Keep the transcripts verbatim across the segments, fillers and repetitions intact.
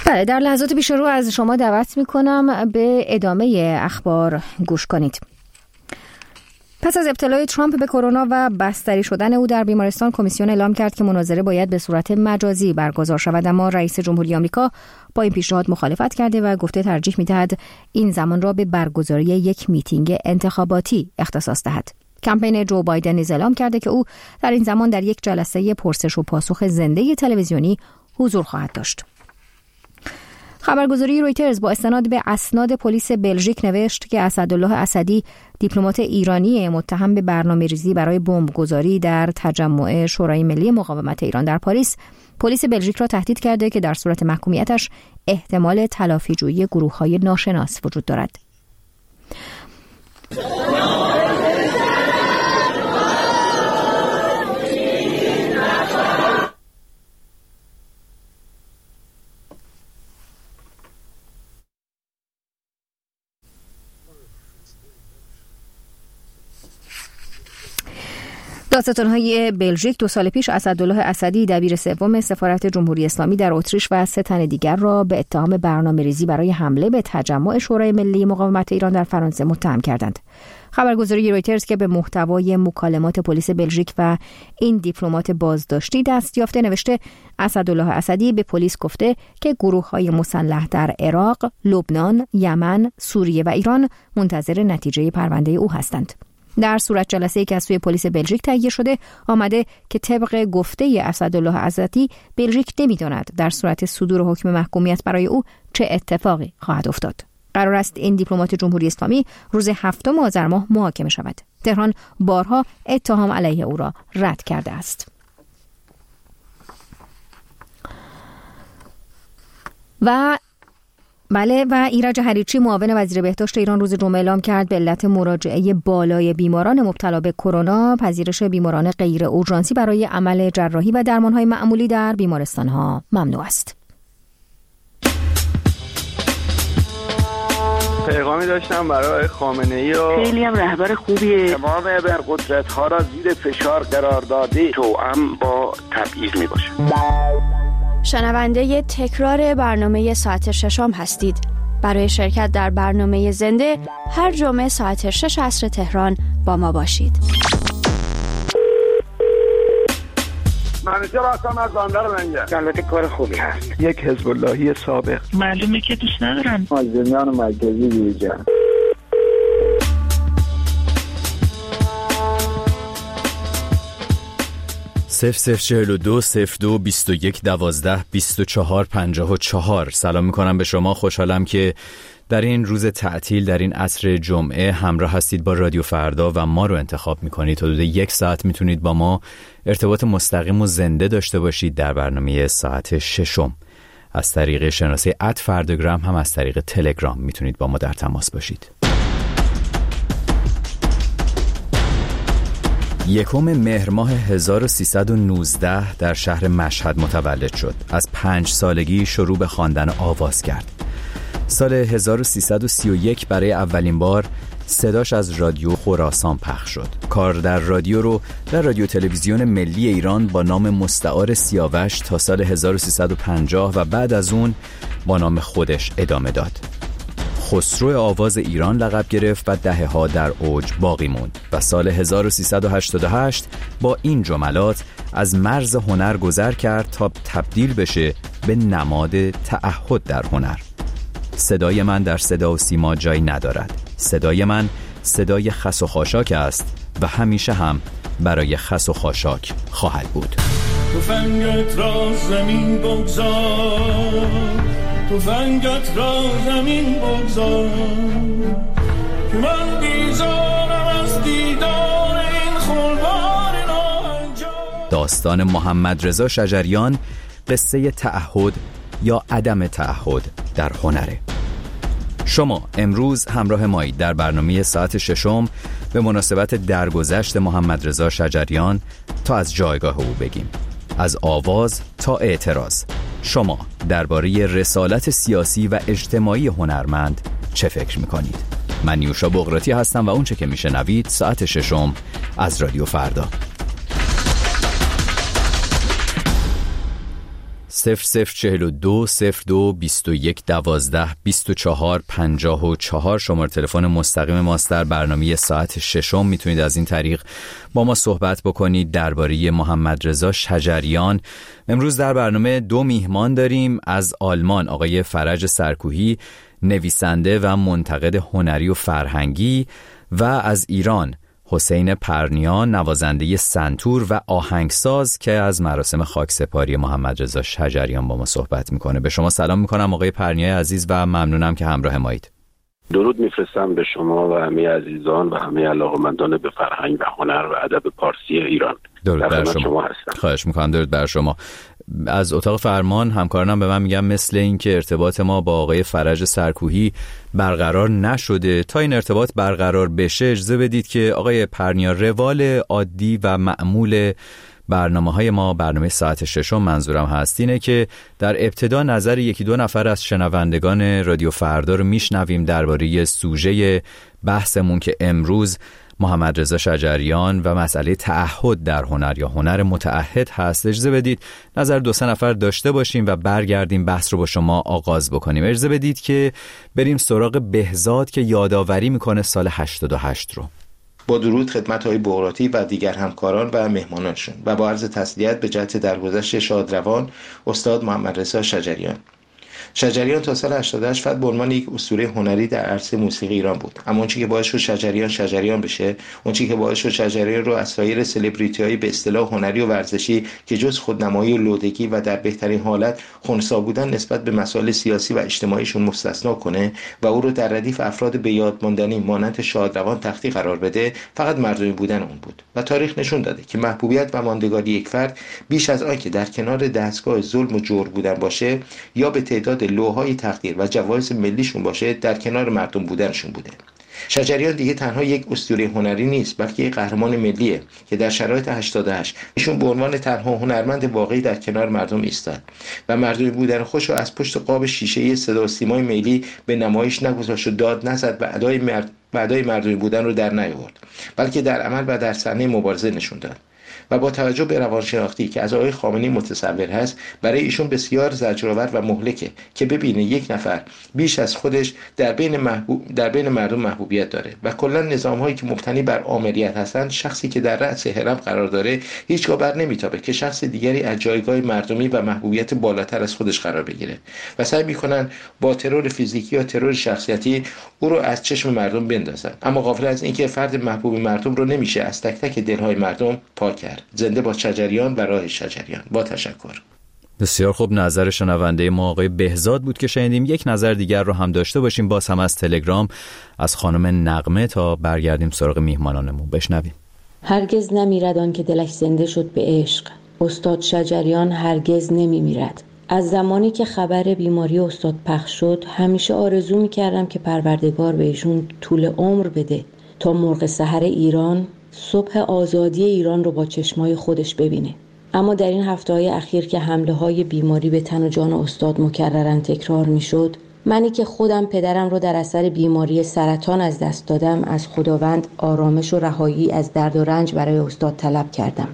بله، در لحظات پیش رو از شما دعوت میکنم به ادامه اخبار گوش کنید. پس از ابتلای ترامپ به کرونا و بستری شدن او در بیمارستان، کمیسیون اعلام کرد که مناظره باید به صورت مجازی برگزار شود، اما رئیس جمهوری آمریکا با این پیشنهاد مخالفت کرده و گفته ترجیح می‌دهد این زمان را به برگزاری یک میتینگ انتخاباتی اختصاص دهد. کمپین جو بایدن نیز اعلام کرده که او در این زمان در یک جلسه پرسش و پاسخ زنده تلویزیونی حضور خواهد داشت. خبرگزاری رویترز با استناد به اسناد پلیس بلژیک نوشت که اسدالله اسدی، دیپلمات ایرانی متهم به برنامه‌ریزی برای بمبگذاری در تجمع شورای ملی مقاومت ایران در پاریس، پلیس بلژیک را تهدید کرده که در صورت محکومیتش احتمال تلافی‌جویی گروه‌های ناشناس وجود دارد. دادستان‌های بلژیک دو سال پیش اسدالله اسدی، دبیر سوم سفارت جمهوری اسلامی در اتریش و سه تن دیگر را به اتهام برنامه‌ریزی برای حمله به تجمع شورای ملی مقاومت ایران در فرانسه متهم کردند. خبرگزاری رویترز که به محتوای مکالمات پلیس بلژیک و این دیپلمات بازداشتی دست یافته نوشته اسدالله اسدی به پلیس گفته که گروه‌های مسلح در عراق، لبنان، یمن، سوریه و ایران منتظر نتیجه پرونده او هستند. در صورت جلسه‌ای که از سوی پلیس بلژیک تهیه شده آمده که طبق گفته اسدالله اسدی بلژیک نمی‌داند در صورت صدور حکم محکومیت برای او چه اتفاقی خواهد افتاد. قرار است این دیپلمات جمهوری اسلامی روز هفتم آذر ماه محاکمه شود. تهران بارها اتهام علیه او را رد کرده است. و بله و ایرج هریچی، معاون وزیر بهداشت ایران، روز جمعه اعلام کرد به علت مراجعه بالای بیماران مبتلا به کرونا، پذیرش بیماران غیر اورژانسی برای عمل جراحی و درمان‌های معمولی در بیمارستان‌ها ممنوع است. پیغامی داشتم برای خامنه‌ای و خیلی هم رهبر خوبیه. تمام ابرقدرت‌ها را زیر فشار قرار داده، توأم با تبعیض میباشه. شنونده تکرار برنامه ساعت ششم هستید. برای شرکت در برنامه زنده هر جمعه ساعت شش عصر تهران با ما باشید. منیجر هستم از بندر منجر. البته کار خوبی هست. یک حزب اللهی سابق. معلومه که دوست ندارم. مازندران مرکزی بیرجان. صفر صفر چهل و دو صفر دو بیست و یک دوازده بیست و چهار پنجاه و چهار. سلام میکنم به شما. خوشحالم که در این روز تعطیل، در این عصر جمعه همراه هستید با رادیو فردا و ما رو انتخاب میکنید. حدود یک ساعت میتونید با ما ارتباط مستقیم و زنده داشته باشید در برنامه ساعت ششم. از طریق شناسه ات فرداگرام، هم از طریق تلگرام میتونید با ما در تماس باشید. یکم مهر ماه هزار و سیصد و نوزده در شهر مشهد متولد شد. از پنج سالگی شروع به خواندن آواز کرد. سال هزار و سیصد و سی و یک برای اولین بار صداش از رادیو خراسان پخش شد. کار در رادیو رو در رادیو تلویزیون ملی ایران با نام مستعار سیاوش تا سال هزار و سیصد و پنجاه و بعد از اون با نام خودش ادامه داد. خسرو آواز ایران لقب گرفت و دهه ها در اوج باقی موند و سال هزار و سیصد و هشتاد و هشت با این جملات از مرز هنر گذر کرد تا تبدیل بشه به نماد تعهد در هنر. صدای من در صدا و سیما جایی ندارد. صدای من صدای خس و خاشاک است و همیشه هم برای خس و خاشاک خواهد بود. تفنگت را زمین بگذار، تفنگت را زمین بگذار، که من بیزارم از دیدار این خلوار ناهنجار. داستان محمد رضا شجریان قصه تعهد یا عدم تعهد در هنره. شما امروز همراه مایید در برنامه ساعت ششم به مناسبت درگذشت محمد رضا شجریان تا از جایگاه او بگیم، از آواز تا اعتراض. شما درباره رسالت سیاسی و اجتماعی هنرمند چه فکر میکنید؟ من نیوشا بغراتی هستم و اون چه که میشنوید ساعت ششم از رادیو فردا. صفر صفر چهل و دو صفر دو بیست و یک دوازده بیست و چهار پنجاه و چهار شماره تلفن مستقیم ماست. در برنامه ساعت ششم میتونید از این طریق با ما صحبت بکنید درباره محمد رضا شجریان. امروز در برنامه دو میهمان داریم. از آلمان آقای فرج سرکوهی، نویسنده و منتقد هنری و فرهنگی، و از ایران حسین پرنیا، نوازنده سنتور و آهنگساز که از مراسم خاکسپاری محمد رضا شجریان با ما صحبت میکنه. به شما سلام میکنم آقای پرنیای عزیز و ممنونم که همراه مایید. درود میفرستم به شما و همه عزیزان و همه علاقه‌مندان به فرهنگ و هنر و ادب پارسی ایران. درود بر شما. شما هستم. خواهش میکنم. درود بر شما. از اتاق فرمان همکارانم به من میگم مثل این که ارتباط ما با آقای فرج سرکوهی برقرار نشده. تا این ارتباط برقرار بشه اجازه بدید که آقای پرنیا، روال عادی و معمول برنامه‌های ما، برنامه ساعت ششم منظورم هست، اینه که در ابتدا نظر یکی دو نفر از شنوندگان رادیو فردا رو میشنویم درباره سوژه بحثمون که امروز محمد رضا شجریان و مسئله تعهد در هنر یا هنر متعهد هست. اجازه بدید نظر دو سه نفر داشته باشیم و برگردیم بحث رو با شما آغاز بکنیم. اجازه بدید که بریم سراغ بهزاد که یادآوری میکنه سال هشتاد و هشت رو. با درود خدمت های بغراتی و دیگر همکاران و مهمانانشون و با عرض تسلیت به جهت درگذشت شادروان استاد محمد رضا شجریان. شجریان تا سال هشتاد و هشت فقط به عنوان یک اسطوره هنری در عرصه موسیقی ایران بود، اما اون چیزی که باعث شد شجریان شجریان بشه، اون چیزی که باعث شد شجریان رو از سایر سلبریتی‌های به اصطلاح هنری و ورزشی که جز خودنمایی و لودگی و در بهترین حالت خنثی بودن نسبت به مسائل سیاسی و اجتماعیشون مستثنا کنه و او رو در ردیف افراد به یاد ماندنی مانند شادروان تختی قرار بده، فقط مردمی بودن اون بود. و تاریخ نشون داده که محبوبیت و ماندگاری یک فرد بیش از آن که در کنار دستگاه ظلم و جور بودن باشه یا به تعداد لوحهای تقدیر و جوایز ملیشون باشه، در کنار مردم بودنشون بوده. شجریان دیگه تنها یک اسطوره هنری نیست، بلکه یک قهرمان ملیه که در شرایط هشتاد و هشت ایشون به عنوان تنها هنرمند واقعی در کنار مردم ایستاد و مردمی بودن خودش رو از پشت قاب شیشه‌ای صدا و سیمای ملی به نمایش نگذاشت و داد نزد و ادای مرد... ادای مردمی بودن رو در نیاورد، بلکه در عمل و در صحنه مبارزه نشون داد. و با توجه به روانشناختی که از آقای خامنه‌ای متصور هست، برای ایشون بسیار زجرآور و مهلکه که ببینه یک نفر بیش از خودش در بین محبوب در بین مردم محبوبیت داره و کلا نظام‌هایی که مبتنی بر آمریت هستند، شخصی که در رأس هرم قرار داره هیچگاه بر نمیتابه که شخص دیگری از جایگاه مردمی و محبوبیت بالاتر از خودش قرار بگیره و سعی میکنن با ترور فیزیکی یا ترور شخصیتی او رو از چشم مردم بندازن، اما غافل از اینکه فرد محبوب مردم رو نمیشه از تک تک دلهای مردم پاک کرد. زنده با شجریان و راه شجریان. با تشکر. بسیار خوب. نظر شنونده ما آقای بهزاد بود که شنیدیم. یک نظر دیگر رو هم داشته باشیم، باز هم از تلگرام از خانم نغمه، تا برگردیم سراغ میهمانانمون. بشنویم. هرگز نمیرد آن که دلش زنده شد به عشق. استاد شجریان هرگز نمیمیرد. از زمانی که خبر بیماری استاد پخش شد، همیشه آرزو میکردم که پروردگار به ایشون طول عمر بده تا مرغ سحر ایران، صبح آزادی ایران رو با چشمای خودش ببینه. اما در این هفته‌های اخیر که حمله‌های بیماری به تن و جان استاد مکرراً تکرار می‌شد، منی که خودم پدرم رو در اثر بیماری سرطان از دست دادم، از خداوند آرامش و رهایی از درد و رنج برای استاد طلب کردم.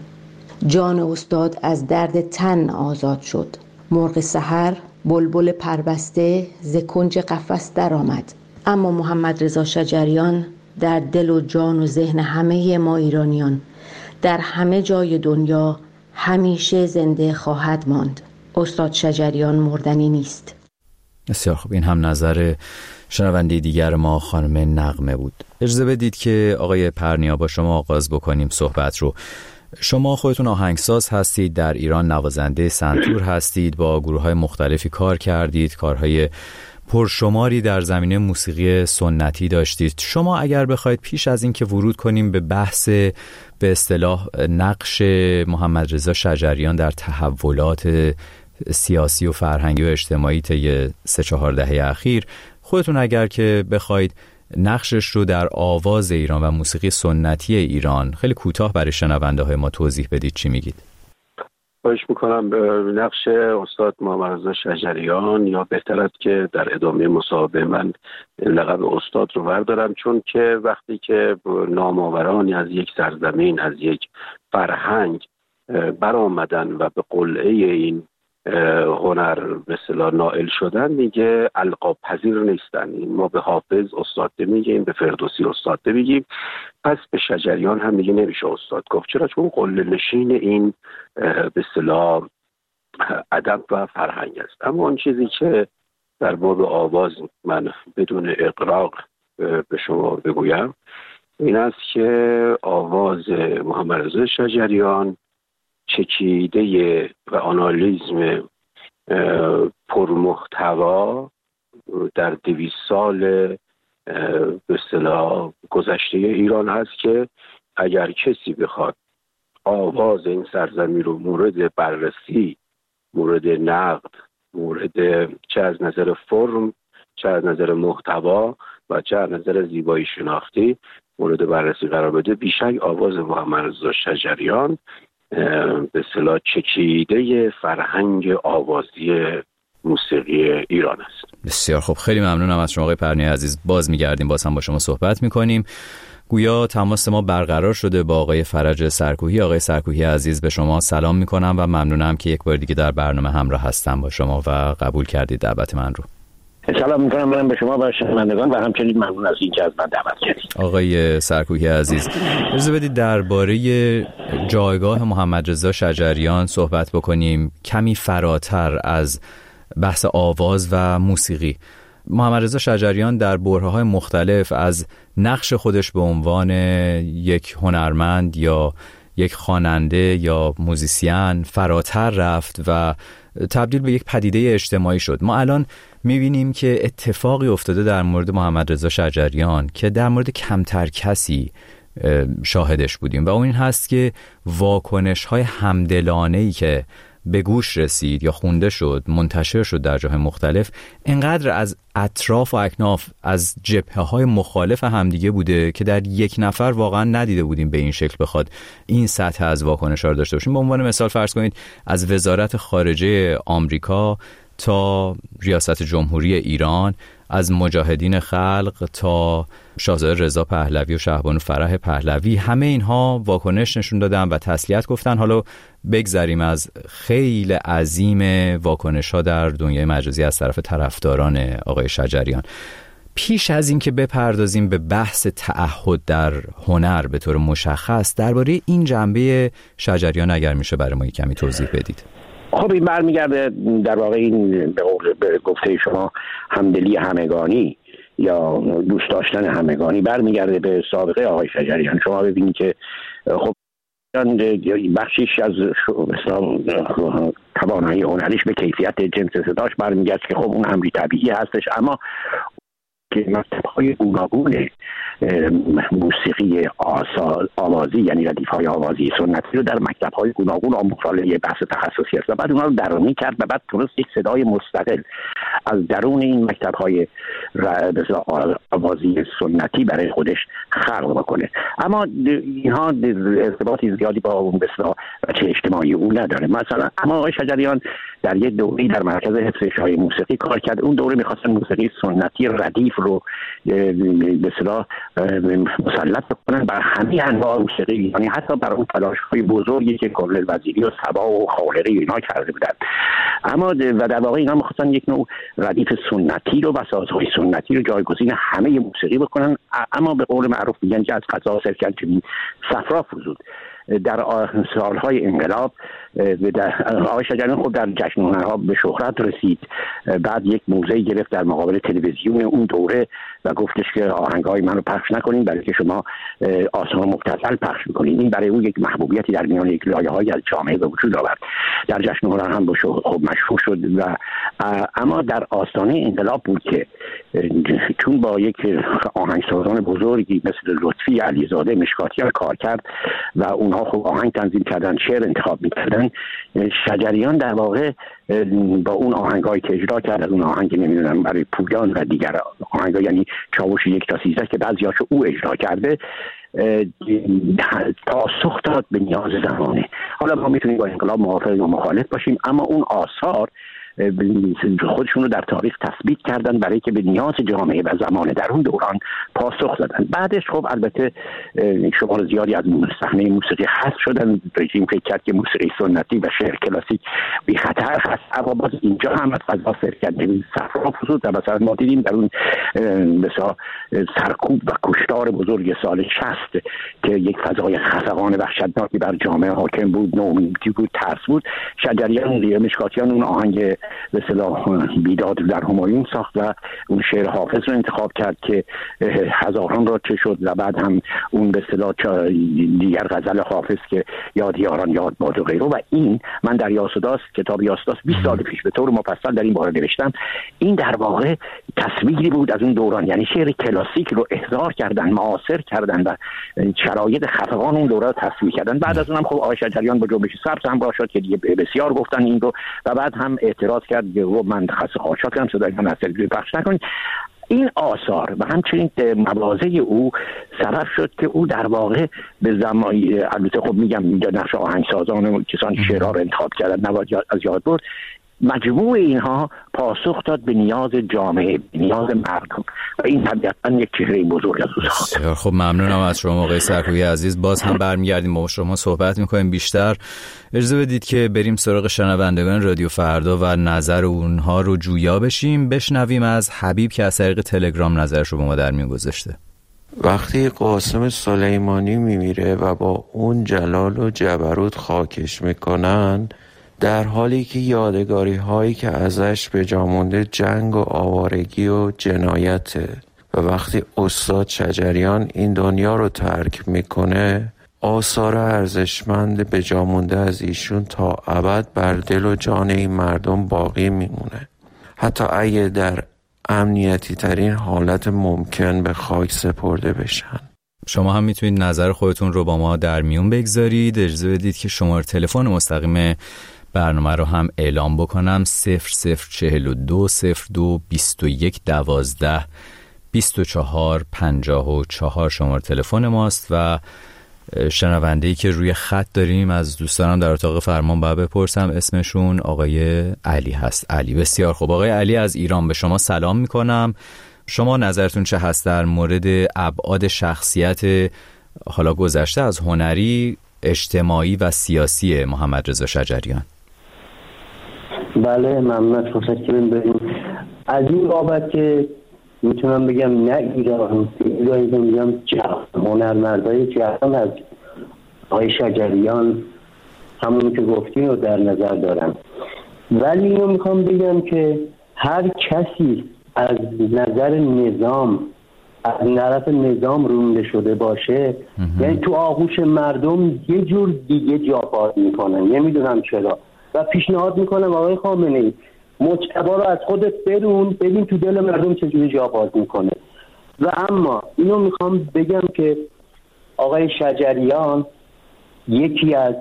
جان استاد از درد تن آزاد شد. مرغ سحر، بلبل پربسته ز کنج قفس در آمد. اما محمد رضا شجریان در دل و جان و ذهن همه ما ایرانیان در همه جای دنیا همیشه زنده خواهد ماند. استاد شجریان مردنی نیست. بسیار خوب. این هم نظر شنونده دیگر ما خانم نغمه بود. اجازه بدید که آقای پرنیا با شما آغاز بکنیم صحبت رو. شما خودتون آهنگساز هستید، در ایران نوازنده سنتور هستید، با گروه‌های مختلفی کار کردید، کارهای پرشماری در زمینه موسیقی سنتی داشتید. شما اگر بخواید پیش از این که ورود کنیم به بحث به اصطلاح نقش محمد رضا شجریان در تحولات سیاسی و فرهنگی و اجتماعی طی سه چهار دهه اخیر، خودتون اگر که بخواید نقشش رو در آواز ایران و موسیقی سنتی ایران خیلی کوتاه برای شنونده های ما توضیح بدید، چی میگید؟ خواهش میکنم. نقش استاد محمد رضا شجریان، یا بهتر است که در ادامه مصاحبه من لقب استاد رو بردارم، چون که وقتی که نامآورانی از یک سرزمین، از یک فرهنگ برآمدن و به قلعه این هنر به اصطلاح نائل شدن میگه القاب پذیر نیستن. ما به حافظ استاد میگیم، به فردوسی استاد میگیم، پس به شجریان هم میگه نمیشه استاد گفت. چرا؟ چون قله نشین این به اصطلاح ادب و فرهنگ است. اما اون چیزی که در باب آواز من بدون اغراق به شما بگویم این است که آواز محمد رضا شجریان چکیده و آنالیزم پرمحتوا در دویست سال به اصطلاح گذشته ایران هست که اگر کسی بخواد آواز این سرزمین رو مورد بررسی، مورد نقد، مورد چه از نظر فرم، چه از نظر محتوا و چه از نظر زیبایی شناختی مورد بررسی قرار بده، بیشک آواز محمد رضا شجریان به اصطلاح چکیده فرهنگ آوازی موسیقی ایران است. بسیار خوب، خیلی ممنونم از شما آقای پرنیای عزیز. باز میگردیم، باز هم با شما صحبت میکنیم. گویا تماس ما برقرار شده با آقای فرج سرکوهی. آقای سرکوهی عزیز، به شما سلام میکنم و ممنونم که یک بار دیگه در برنامه همراه هستم با شما و قبول کردید دعوت من رو. سلام میکنم منم به شما و شنوندگان و همچنین ممنون از اینکه از من دعوت کردید. آقای سرکوهی عزیز، اجازه بدید درباره جایگاه محمد رضا شجریان صحبت بکنیم، کمی فراتر از بحث آواز و موسیقی. محمد رضا شجریان در برهه‌های مختلف از نقش خودش به عنوان یک هنرمند یا یک خواننده یا موزیسین فراتر رفت و تبدیل به یک پدیده اجتماعی شد. ما الان می‌بینیم که اتفاقی افتاده در مورد محمد رضا شجریان که در مورد کمتر کسی شاهدش بودیم و اون این هست که واکنش‌های همدلانه‌ای که به گوش رسید یا خونده شد، منتشر شد در جاهای مختلف، انقدر از اطراف و اکناف، از جبهه‌های مخالف همدیگه بوده که در یک نفر واقعا ندیده بودیم به این شکل بخواد این سطح از واکنش‌ها رو داشته باشیم. به عنوان مثال فرض کنید از وزارت خارجه آمریکا تا ریاست جمهوری ایران، از مجاهدین خلق تا شاهزاده رضا پهلوی و شهبانو فرح پهلوی، همه اینها واکنش نشون دادن و تسلیت گفتن. حالا بگذریم از خیلی عظیم واکنش ها در دنیای مجازی از طرف طرفداران آقای شجریان. پیش از این که بپردازیم به بحث تعهد در هنر به طور مشخص، درباره این جنبه شجریان اگر میشه برای ما کمی توضیح بدید. خب این برمیگرده در واقع این به قول به گفته شما همدلی همگانی یا دوست داشتن همگانی برمیگرده به سابقه آقای شجریان. شما ببینید که خب بخشیش از توانایی هنریش به کیفیت جنس صداش برمیگرده که خب اون امری طبیعی هستش، اما که مکتب‌های گوناگون موسیقی آوازی یعنی ردیف‌های آوازی سنتی رو در مکتب‌های گوناگون آموختن یه بحث تخصصی است و بعد اونها رو درونی کرد و بعد تونست یک صدای مستقل از درون این مکتب‌های آوازی سنتی برای خودش خلق بکنه. اما اینها ارتباطی زیادی با اون بسیار بچه اجتماعی اون نداره. مثلا اما آقای شجریان در یک دوره‌ای در مرکز حفظ اشاعه موسیقی کار کرد. اون دوره می‌خواستن موسیقی سنتی ردیف رو به اصطلاح مسلط بکنن بر همه انواع موسیقی، یعنی حتی بر اون تلاش‌های بزرگی که کامل وزیری و صبا و خالقی اینا کرده بودن. اما و در واقع اینا می‌خواستن یک نوع ردیف سنتی رو و سازهای سنتی رو جایگزین همه موسیقی بکنن، اما به قول معروف میگن که از قضا سرکنچنین صفرا فزود. در سالهای انقلاب آقای شجریان خود در جشن هنرها به شهرت رسید. بعد یک موزه گرفت در مقابل تلویزیون اون دوره و گفتش که آهنگای منو پخش نکنین برای که شما آثار مبتذل پخش میکنین. این برای او یک محبوبیتی در میان یک لایه‌های از جامعه به وجود آورد. در جشن هنر هم خب مشهور شد و اما در آستانه انقلاب بود که چون با یک آهنگسازان بزرگی مثل لطفی علیزاده مشکاتیان کار کرد و اونها خب آهنگ تنظیم کردن، شعر انتخاب میکردن، شجریان در واقع با اون آهنگایی که اجرا کرد، از اون آهنگ نمیدونم برای پویان و دیگر آهنگا یعنی چاوش یک تا سیزده که بعضیاشو او اجرا کرده پاسخ داد به نیاز زمانه. حالا ما میتونیم با انقلاب موافق یا مخالف باشیم، اما اون آثار خودشون رو در تاریخ تثبیت کردن برای که به نیاز جامعه و زمان در اون دوران پاسخ دادن. بعدش خب البته شمار زیادی از صحنه موسیقی حذف شدن. رژیم فکر کرد که موسیقی سنتی و شعر کلاسیک بی خطر هست، اما باز اینجا هم از فضا سر کرد. صفرا فسود و مثلا ما دیدیم در اون مثلا سرکوب و کشتار بزرگ سال شصت که یک فضای خفقان وحشتناکی بر جامعه حاکم بود، نومیدی بود، ترس بود. شجریان مشکاتیان اون آهنگ به اصطلاح بیداد در همایون ساخت و اون شعر حافظ رو انتخاب کرد که هزاران را چه شد و بعد هم اون به اصطلاح دیگر غزل حافظ که یاد یاران یاد باد و غیره. و این من در یاسوداس کتاب یاسوداس بیست سال پیش به طور مفصل در این باره نوشتم. این در واقع تصویری بود از اون دوران، یعنی شعر کلاسیک رو احضار کردن، معاصر کردن و شرایط خفقان اون دوره رو تصویر کردن. بعد از اونم خب آقای شجریان با جنبش سبز همراه شد که دیگه بسیار گفتن این رو و بعد هم اعتراض کرد که من خاص خاطرم صدای من اصلا پخش نکنید. این آثار و همچنین مواضع او سبب شد که او در واقع به زمانی، البته خب میگم اینجا نقش آهنگسازان و کسان شعرها رو انتخاب کردن نباید از یاد برد، مجموع اینها پاسخ داد به نیاز جامعه، به نیاز مردم و این طبیعتاً یک چهره بزرگ از او ساخت. خب ممنونم از شما آقای سرکوبی عزیز. باز هم برمیگردیم با شما صحبت میکنیم بیشتر. اجازه بدید که بریم سراغ شنوندگان رادیو فردا و نظر اونها رو جویا بشیم. بشنویم از حبیب که از طریق تلگرام نظرش رو با ما در میون گذاشته. وقتی قاسم سلیمانی میمیره و با اون جلال و جبروت خاکش میکنن، در حالی که یادگاری هایی که ازش به جا مونده جنگ و آوارگی و جنایته، و وقتی استاد شجریان این دنیا رو ترک میکنه، آثار ارزشمند به جا مونده از ایشون تا ابد بر دل و جان این مردم باقی میمونه، حتی اگه در امنیتی ترین حالت ممکن به خاک سپرده بشن. شما هم میتونید نظر خودتون رو با ما در میون بگذارید. اجازه بدید که شماره تلفن مستقیم برنامه رو هم اعلام بکنم: صفر صفر چهل و دو صفر دو بیست و یک دوازده بیست و چهار پنجاه و چهار شماره تلفن ماست. و شنونده‌ای که روی خط داریم از دوستانم در اتاق فرمان باید بپرسم اسمشون آقای علی هست. علی، بسیار خوب. آقای علی از ایران به شما سلام میکنم. شما نظرتون چه هست در مورد ابعاد شخصیت حالا گذشته از هنری، اجتماعی و سیاسی محمد رضا شجریان؟ بله، ممنون. فرصت که بریم از این بابت که میتونم بگم نه ایران ایرانی که میگم هنرمندای جهان از آقای شجریان همونی که گفتیم رو در نظر دارم، ولی اینو میخوام بگم که هر کسی از نظر نظام از طرف نظام رونده شده باشه، یعنی تو آغوش مردم یه جور دیگه جا باز میکنن. نمیدونم چرا و پیشنهاد میکنم آقای خامنه‌ای مجتبی رو از خودت برون، ببین تو دل مردم چجوری جا باز میکنه. و اما اینو میخوام بگم که آقای شجریان یکی از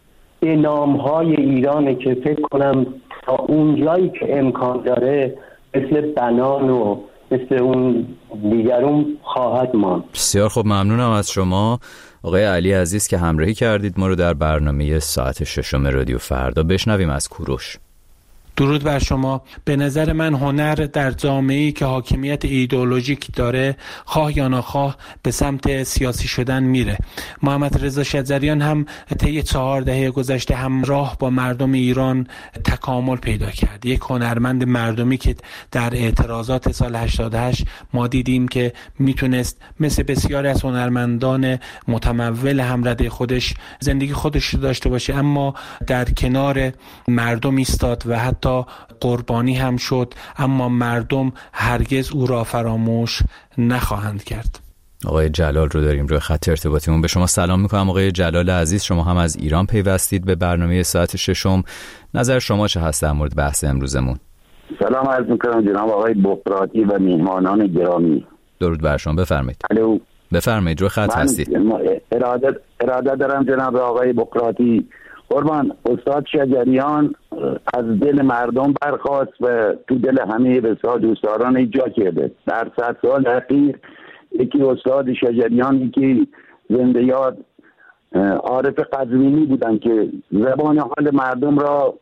انامهای ایرانه که فکر کنم تا اونجایی که امکان داره مثل بنان و مثل اون دیگرون خواهد ماند. بسیار خوب، ممنونم از شما آقای علی عزیز که همراهی کردید ما رو در برنامه ساعت ششم رادیو فردا. بشنویم از کوروش. درود بر شما. به نظر من هنر در جامعه‌ای که حاکمیت ایدئولوژیک داره خواه یا نخواه به سمت سیاسی شدن میره. محمد رضا شجریان هم طی چهار دهه گذشته همراه با مردم ایران تکامل پیدا کرد. یک هنرمند مردمی که در اعتراضات سال هشتاد و هشت ما دیدیم که میتونست مثل بسیاری از هنرمندان متمول همرده خودش زندگی خودش داشته باشه، اما در کنار مردم ایستاد و حتی تا قربانی هم شد، اما مردم هرگز او را فراموش نخواهند کرد. آقای جلال رو داریم روی خط ارتباطیمون. به شما سلام میکنم آقای جلال عزیز. شما هم از ایران پیوستید به برنامه ساعت ششم. نظر شما چه هست در مورد بحث امروزمون؟ سلام عرض میکنم جناب آقای بقراطی و میهمانان گرامی. درود بر شما. بفرمایید. الو، بفرمایید، روی خط هستید. اراده اراده دارم جناب آقای بقراطی. قربان، استاد شجریان از دل مردم برخاست و تو دل همه بسیار دوستداران ایجا کرده. در صد سال اخیر یکی استاد شجریان، یکی زنده یاد عارف قزوینی بودن که زبان حال مردم را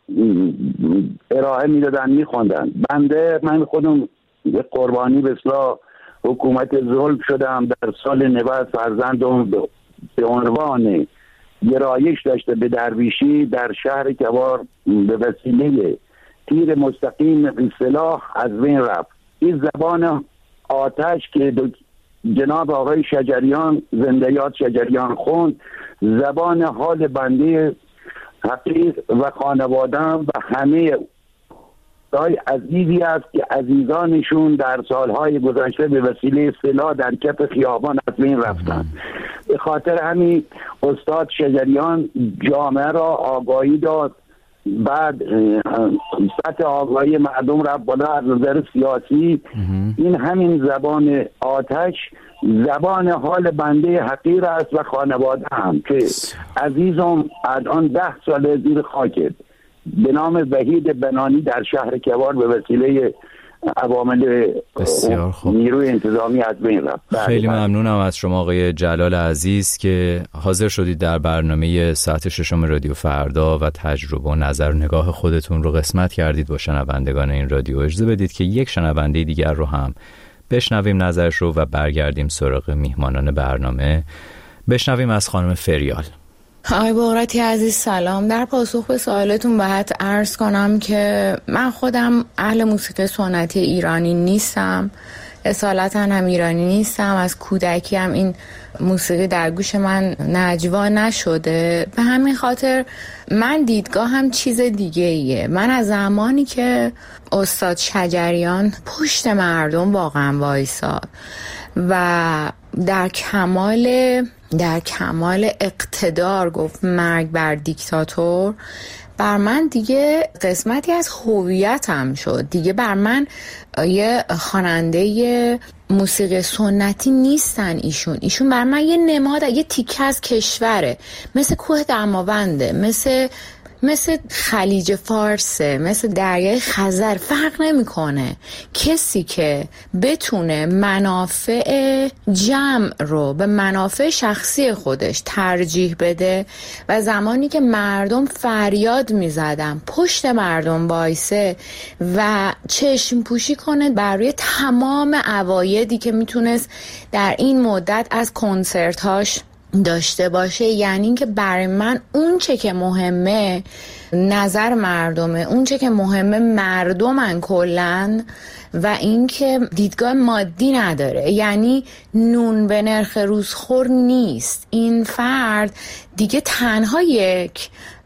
ارائه میدادن میخوندن. بنده من خودم قربانی به اصلاح حکومت ظلم شدم. در سال نود فرزندم به عنوان گرایش داشته به درویشی در شهر کوار به وسیله تیر مستقیم به اصطلاح از بین رفت. این زبان آتش که جناب آقای شجریان زنده یاد شجریان خوند، زبان حال بنده حقیق و خانوادم و همه دای عزیزی است که عزیزانشون در سالهای گذشته به وسیله سلاح در کف خیابان از بین رفتن. به خاطر همین استاد شجریان جامعه را آگاهی داد، بعد سطح آگاهی مردم را بالا از نظر سیاسی. این همین زبان آتش زبان حال بنده حقیر است و خانواده هم که عزیزم الان ده ساله زیر خاکت به نام وحید بنانی در شهر کوار به وسیله عوامل نیروی انتظامی از بین رفت. خیلی ممنونم از شما آقای جلال عزیز که حاضر شدید در برنامه ساعت ششم رادیو فردا و تجربه و نظر و نگاه خودتون رو قسمت کردید با شنوندگان این رادیو. اجازه بدید که یک شنونده دیگر رو هم بشنویم نظرش رو و برگردیم سراغ میهمانان برنامه. بشنویم از خانم فریال. آقای بغراتی عزیز سلام. در پاسخ به سوالتون باید عرض کنم که من خودم اهل موسیقی سنتی ایرانی نیستم، اصالتا هم ایرانی نیستم. از کودکی هم این موسیقی در گوش من نجوا نشده. به همین خاطر من دیدگاه هم چیز دیگه ایه. من از زمانی که استاد شجریان پشت مردم واقعا وایساد و در کمال در کمال اقتدار گفت مرگ بر دیکتاتور، بر من دیگه قسمتی از هویتم شد. دیگه بر من یه خواننده موسیقی سنتی نیستن ایشون. ایشون بر من یه نماد، یه تیکه از کشوره، مثل کوه دماونده، مثل مثل خلیج فارسه، مثل دریای خزر. فرق نمیکنه. کسی که بتونه منافع جمع رو به منافع شخصی خودش ترجیح بده و زمانی که مردم فریاد میزدن پشت مردم بایسه و چشم پوشی کنه بر روی تمام عوایدی که میتونست در این مدت از کنسرتاش داشته باشه، یعنی این که برای من اون چه که مهمه نظر مردمه، اون چه که مهمه مردمن کلن و این که دیدگاه مادی نداره، یعنی نون به نرخ روزخور نیست. این فرد دیگه تنها یک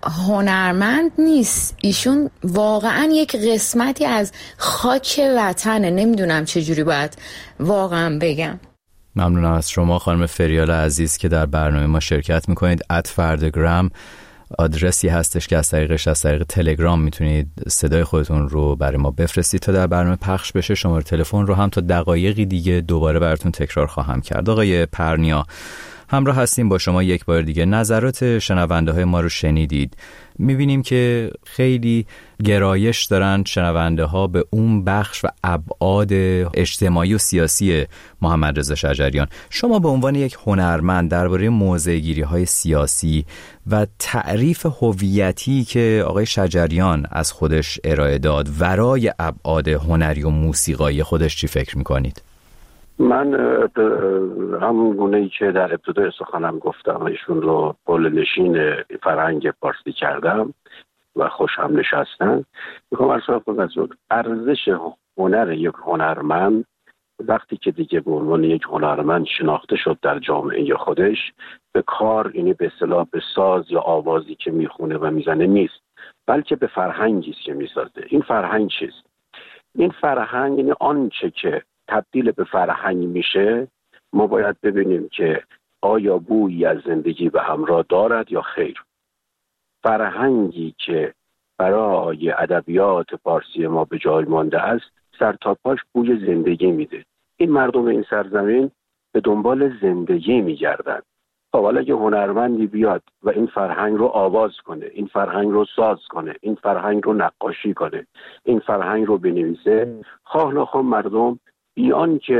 هنرمند نیست، ایشون واقعا یک قسمتی از خاک وطنه. نمیدونم چجوری باید واقعا بگم. ممنونم از شما خانم فریال عزیز که در برنامه ما شرکت میکنید. ات فردگرام آدرسی هستش که از طریقش از طریق تلگرام میتونید صدای خودتون رو برای ما بفرستید تا در برنامه پخش بشه. شماره تلفن رو هم تا دقایقی دیگه دوباره براتون تکرار خواهم کرد. آقای پرنیا همراه هستیم با شما یک بار دیگه. نظرات شنونده های ما رو شنیدید. میبینیم که خیلی گرایش دارن شنونده ها به اون بخش و ابعاد اجتماعی و سیاسی محمد رضا شجریان. شما به عنوان یک هنرمند درباره موضع‌گیری های سیاسی و تعریف هویتی که آقای شجریان از خودش ارائه داد ورای ابعاد هنری و موسیقایی خودش چی فکر میکنید؟ من همون گونه‌ای که در ابتدای سخنم گفتم ایشون رو قول‌نشین فرهنگ فارسی کردم و خوشم نشستن. میخوام عرض کنم از ارزش هنر یک هنرمند وقتی که دیگه به عنوان یک هنرمند شناخته شد در جامعه خودش، به کار یعنی به اصطلاح به ساز یا آوازی که میخونه و میزنه نیست، بلکه به فرهنگی است که میسازه. این فرهنگ چیست؟ این فرهنگ یعنی آنچه که تبدیل به فرهنگ میشه، ما باید ببینیم که آیا بویی از زندگی به همراه دارد یا خیر. فرهنگی که برای ادبیات فارسی ما به جای مانده است سر تا پاش بوی زندگی میده. این مردم این سرزمین به دنبال زندگی میگردن. خب حالا اگه هنرمندی بیاد و این فرهنگ رو آواز کنه، این فرهنگ رو ساز کنه، این فرهنگ رو نقاشی کنه، این فرهنگ رو بنویسه، خواه نخواه مردم بیان که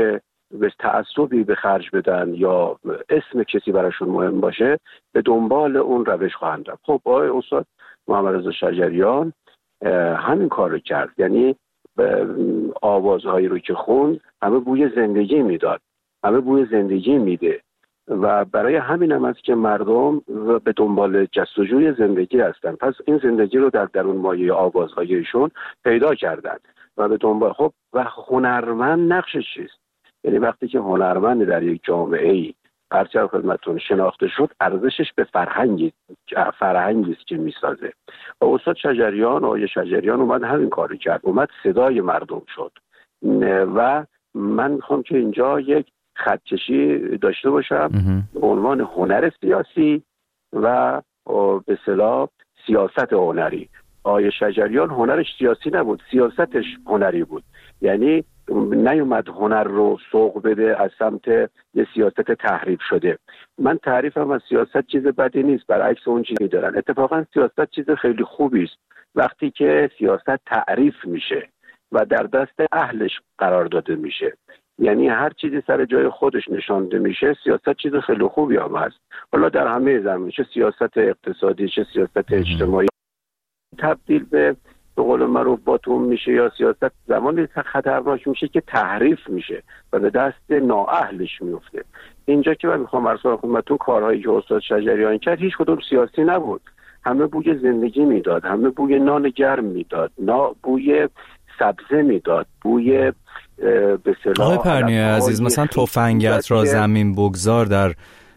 به تعصبی به خرج بدن یا اسم کسی براشون مهم باشه، به دنبال اون روش خواهند رفت. خب آقای استاد محمد رضا شجریان همین کار رو کرد، یعنی آوازهایی رو که خوند همه بوی زندگی میداد، همه بوی زندگی میده و برای همین هم است که مردم به دنبال جستجوی زندگی هستن. پس این زندگی رو در درون مایه آوازهایشون پیدا کردن و به دنبال. خب و هنرمند نقشش چیست؟ یعنی وقتی که هنرمند در یک جامعه ای پرچم خدمتتون شناخته شد، ارزشش به فرهنگی فرهنگی است که میسازه. و استاد شجریان، آقای شجریان اومد همین کارو کرد، اومد صدای مردم شد و من میخوام که اینجا یک خطکشی داشته باشم به عنوان هنر سیاسی و به اصطلاح سیاست هنری. آقای شجریان هنرش سیاسی نبود، سیاستش هنری بود. یعنی نیومد هنر رو سوق بده از سمت یه سیاست تحریف شده. من تعریفم از سیاست چیز بدی نیست، برعکس اون چیزی دارن. اتفاقا سیاست چیز خیلی خوبی است وقتی که سیاست تعریف میشه و در دست اهلش قرار داده میشه. یعنی هر چیزی سر جای خودش نشانده میشه، سیاست چیز خیلی خوبی هم هست. حالا در همه زمین، چه سیاست اقتصادی چه سیاست اجتماعی، تبدیل به به قول معروف باتون میشه یا سیاست زمانی خطرناک میشه که تحریف میشه و به دست نااهلش میفته. اینجا که من میخوام عرض کنم خدمتتون کارهایی که استاد شجریان کرد هیچ کدوم سیاسی نبود، همه بوی زندگی میداد، همه بوی نان گرم میداد، نا بوی سبزه میداد، بوی به اصطلاح. آقای پرنیای عزیز، مثلا تفنگت را زمین بگذار در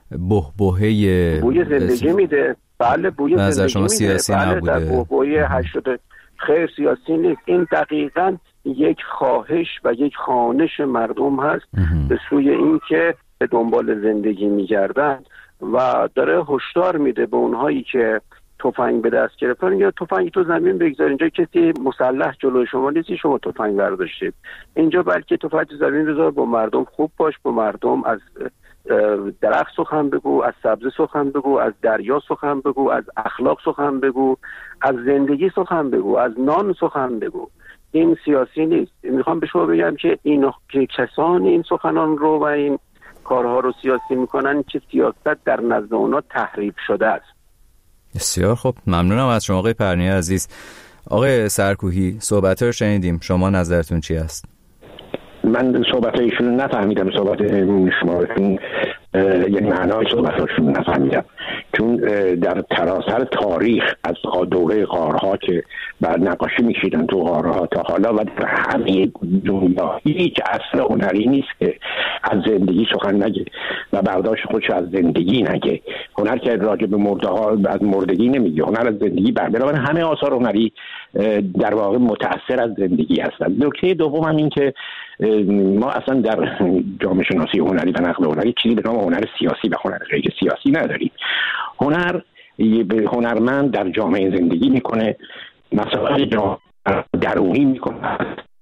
بحبوحه بوی زندگی میده. بله بوی زندگی شما میده. سیاسی بله نبوده. در بحبوحه هشتاد خیر سیاسی نیست. این دقیقاً یک خواهش و یک خوانش مردم هست به سوی این که به دنبال زندگی میگردن و داره هشدار میده به اونهایی که تفنگ به دست گرفتن یا تفنگ تو زمین بگذارید. اینجا کسی مسلح جلوی شما نیست شما تفنگ برداشتید. اینجا بلکه تفنگ تو زمین بذار، با مردم خوب باش، با مردم از درخت سخن بگو، از سبزه سخن بگو، از دریا سخن بگو، از اخلاق سخن بگو، از زندگی سخن بگو، از نان سخن بگو. این سیاسی نیست. میخوام به شما بگم که این که کسانی این سخنان رو و این کارها رو سیاسی میکنن که سیاست در نزد اونا تحریف شده است. بسیار خب، ممنونم از شما آقای پرنیای عزیز. آقای سرکوهی، صحبت رو شنیدیم، شما نظرتون چی است؟ من صحبت ایشون نفهمیدم، صحبت شما یعنی معنای صحبتاشون نفهمیدم، چون در سراسر تاریخ از دوره غارها که بعد نقاشی میشیدن تو غارها تا حالا و در همه دنیا هیچ اصل هنری نیست که از زندگی سخن نگه و برداشت خودش از زندگی نگه. هنر که راجع به مرده ها از مردگی نمیگه، هنر از زندگی برمیاد. همه آثار هنری در واقع متأثر از زندگی هستند. نکته دوم هم این که ما اصلا در جامعه شناسی هنری و نقد هنری چیزی به نام هنر سیاسی و هنر غیر سیاسی نداریم. هنر به هنرمند در جامعه زندگی میکنه، مسائل جامعه درونی میکنه.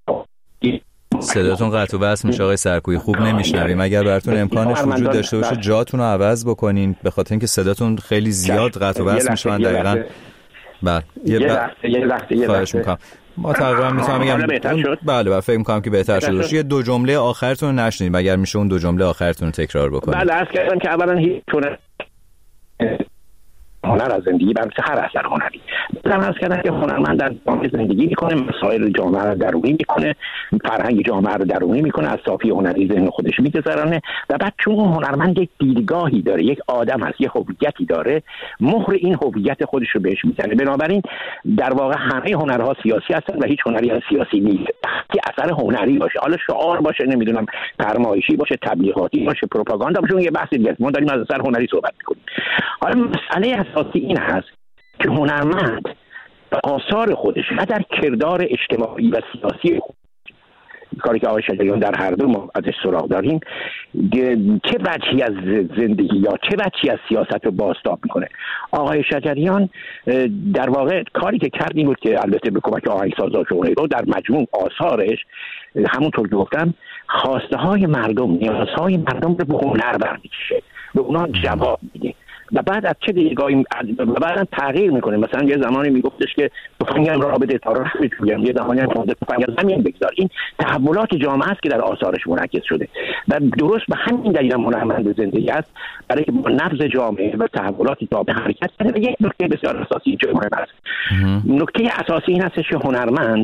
صداتون قطع و وصل میشه آقای سرکویی، خوب نمیشنویم. اگر براتون امکانش وجود داشته باشه جاتون رو عوض بکنین، به خاطر اینکه صداتون خیلی زیاد قطع و وصل میشه. من دقیقاً بله یه لحظه یه لحظه خواهش میکنم. ما تقریبا میتونم بگم بله بله فکر میکنم که بهتر شده باشه. یه دو جمله آخرتون رو نشنیدیم، اگر میشه اون دو جمله آخرتون رو تکرار بکنید. بله عرض کردم که اولا هیچ هنر از زندگی برمیشه، هر اثر هنری من عرض کردم که هنرمند در جامعه زندگی میکنه، مسائل جامعه رو درونی میکنه، فرهنگ جامعه رو درونی میکنه، از صافی هنری ذهن خودش میگذرانه و بعد چون اون هنرمند یک دیدگاهی داره، یک آدم هست، یک هویتی داره، مهر این هویت خودش رو بهش میزنه. بنابراین در واقع همه هنرها سیاسی هستن و هیچ هنری هم سیاسی نیست که اثر هنری باشه، حالا شعار باشه، نمیدونم فرمایشی باشه، تبلیغاتی باشه، پروپاگاندا باشه، یه بحث دیگه است. ما داریم از اثر هنری صحبت میکنیم. حالا مسئله اساسی این هست که هنرمند به آثار خودش و در کردار اجتماعی و سیاسی خودش، کاری که آقای شجریان در هر دو ما ازش سراغ داریم، چه بچی از زندگی یا چه بچی از سیاست رو بازتاب میکنه. آقای شجریان در واقع کاری که کرد این بود که البته به کمک آهنگسازا رو در مجموع آثارش همونطور که گفتم خواسته های مردم، نیازهای مردم رو به هنر برمی‌کشه، به اونا جواب میده و بعد از چه دیدگاهی و بعد تغییر میکنه. مثلا یه زمانی میگفتش که تفنگم را بده تا راه بجویم، یه زمانی هم گفته تفنگ از زمین بگذار. این تحولات جامعه است که در آثارش منعکس شده و درست به همین دلیل هم هنرمند زندگی است، برای که با نبض جامعه و تحولات جامعه حرکت کنه. و یک نکته بسیار اساسی که مهم است، نکته اساسی این هستش که هنرمند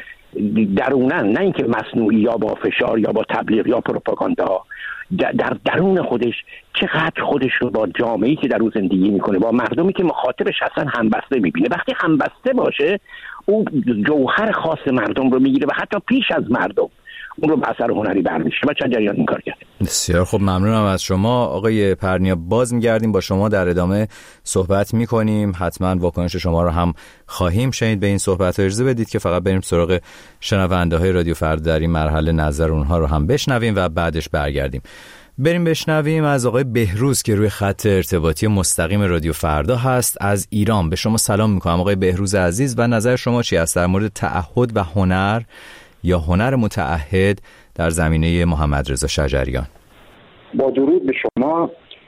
دروناً، نه اینکه مصنوعی یا با فشار یا با تبلیغ یا پروپاگاندا، در درون خودش چقدر خودش رو با جامعه‌ای که در اون زندگی میکنه، با مردمی که مخاطبش هستن همبسته میبینه. وقتی همبسته باشه او جوهر خاص مردم رو میگیره و حتی پیش از مردم اون رو به اثر هنری برمیشه و چند جریان این کار کرد. بسیار خب، ممنونم از شما آقای پرنیا. باز میگردیم با شما در ادامه صحبت میکنیم، حتما واکنش شما رو هم خواهیم شنید به این صحبت. اجازه بدید که فقط بریم سراغ شنونده های رادیو فردا در این مرحله، نظر اونها رو هم بشنویم و بعدش برگردیم. بریم بشنویم از آقای بهروز که روی خط ارتباطی مستقیم رادیو فردا هست از ایران. به شما سلام میکنم آقای بهروز عزیز و نظر شما چی است در مورد تعهد و هنر یا هنر متعهد در زمینه محمد رضا شجریان؟ با درود به شما.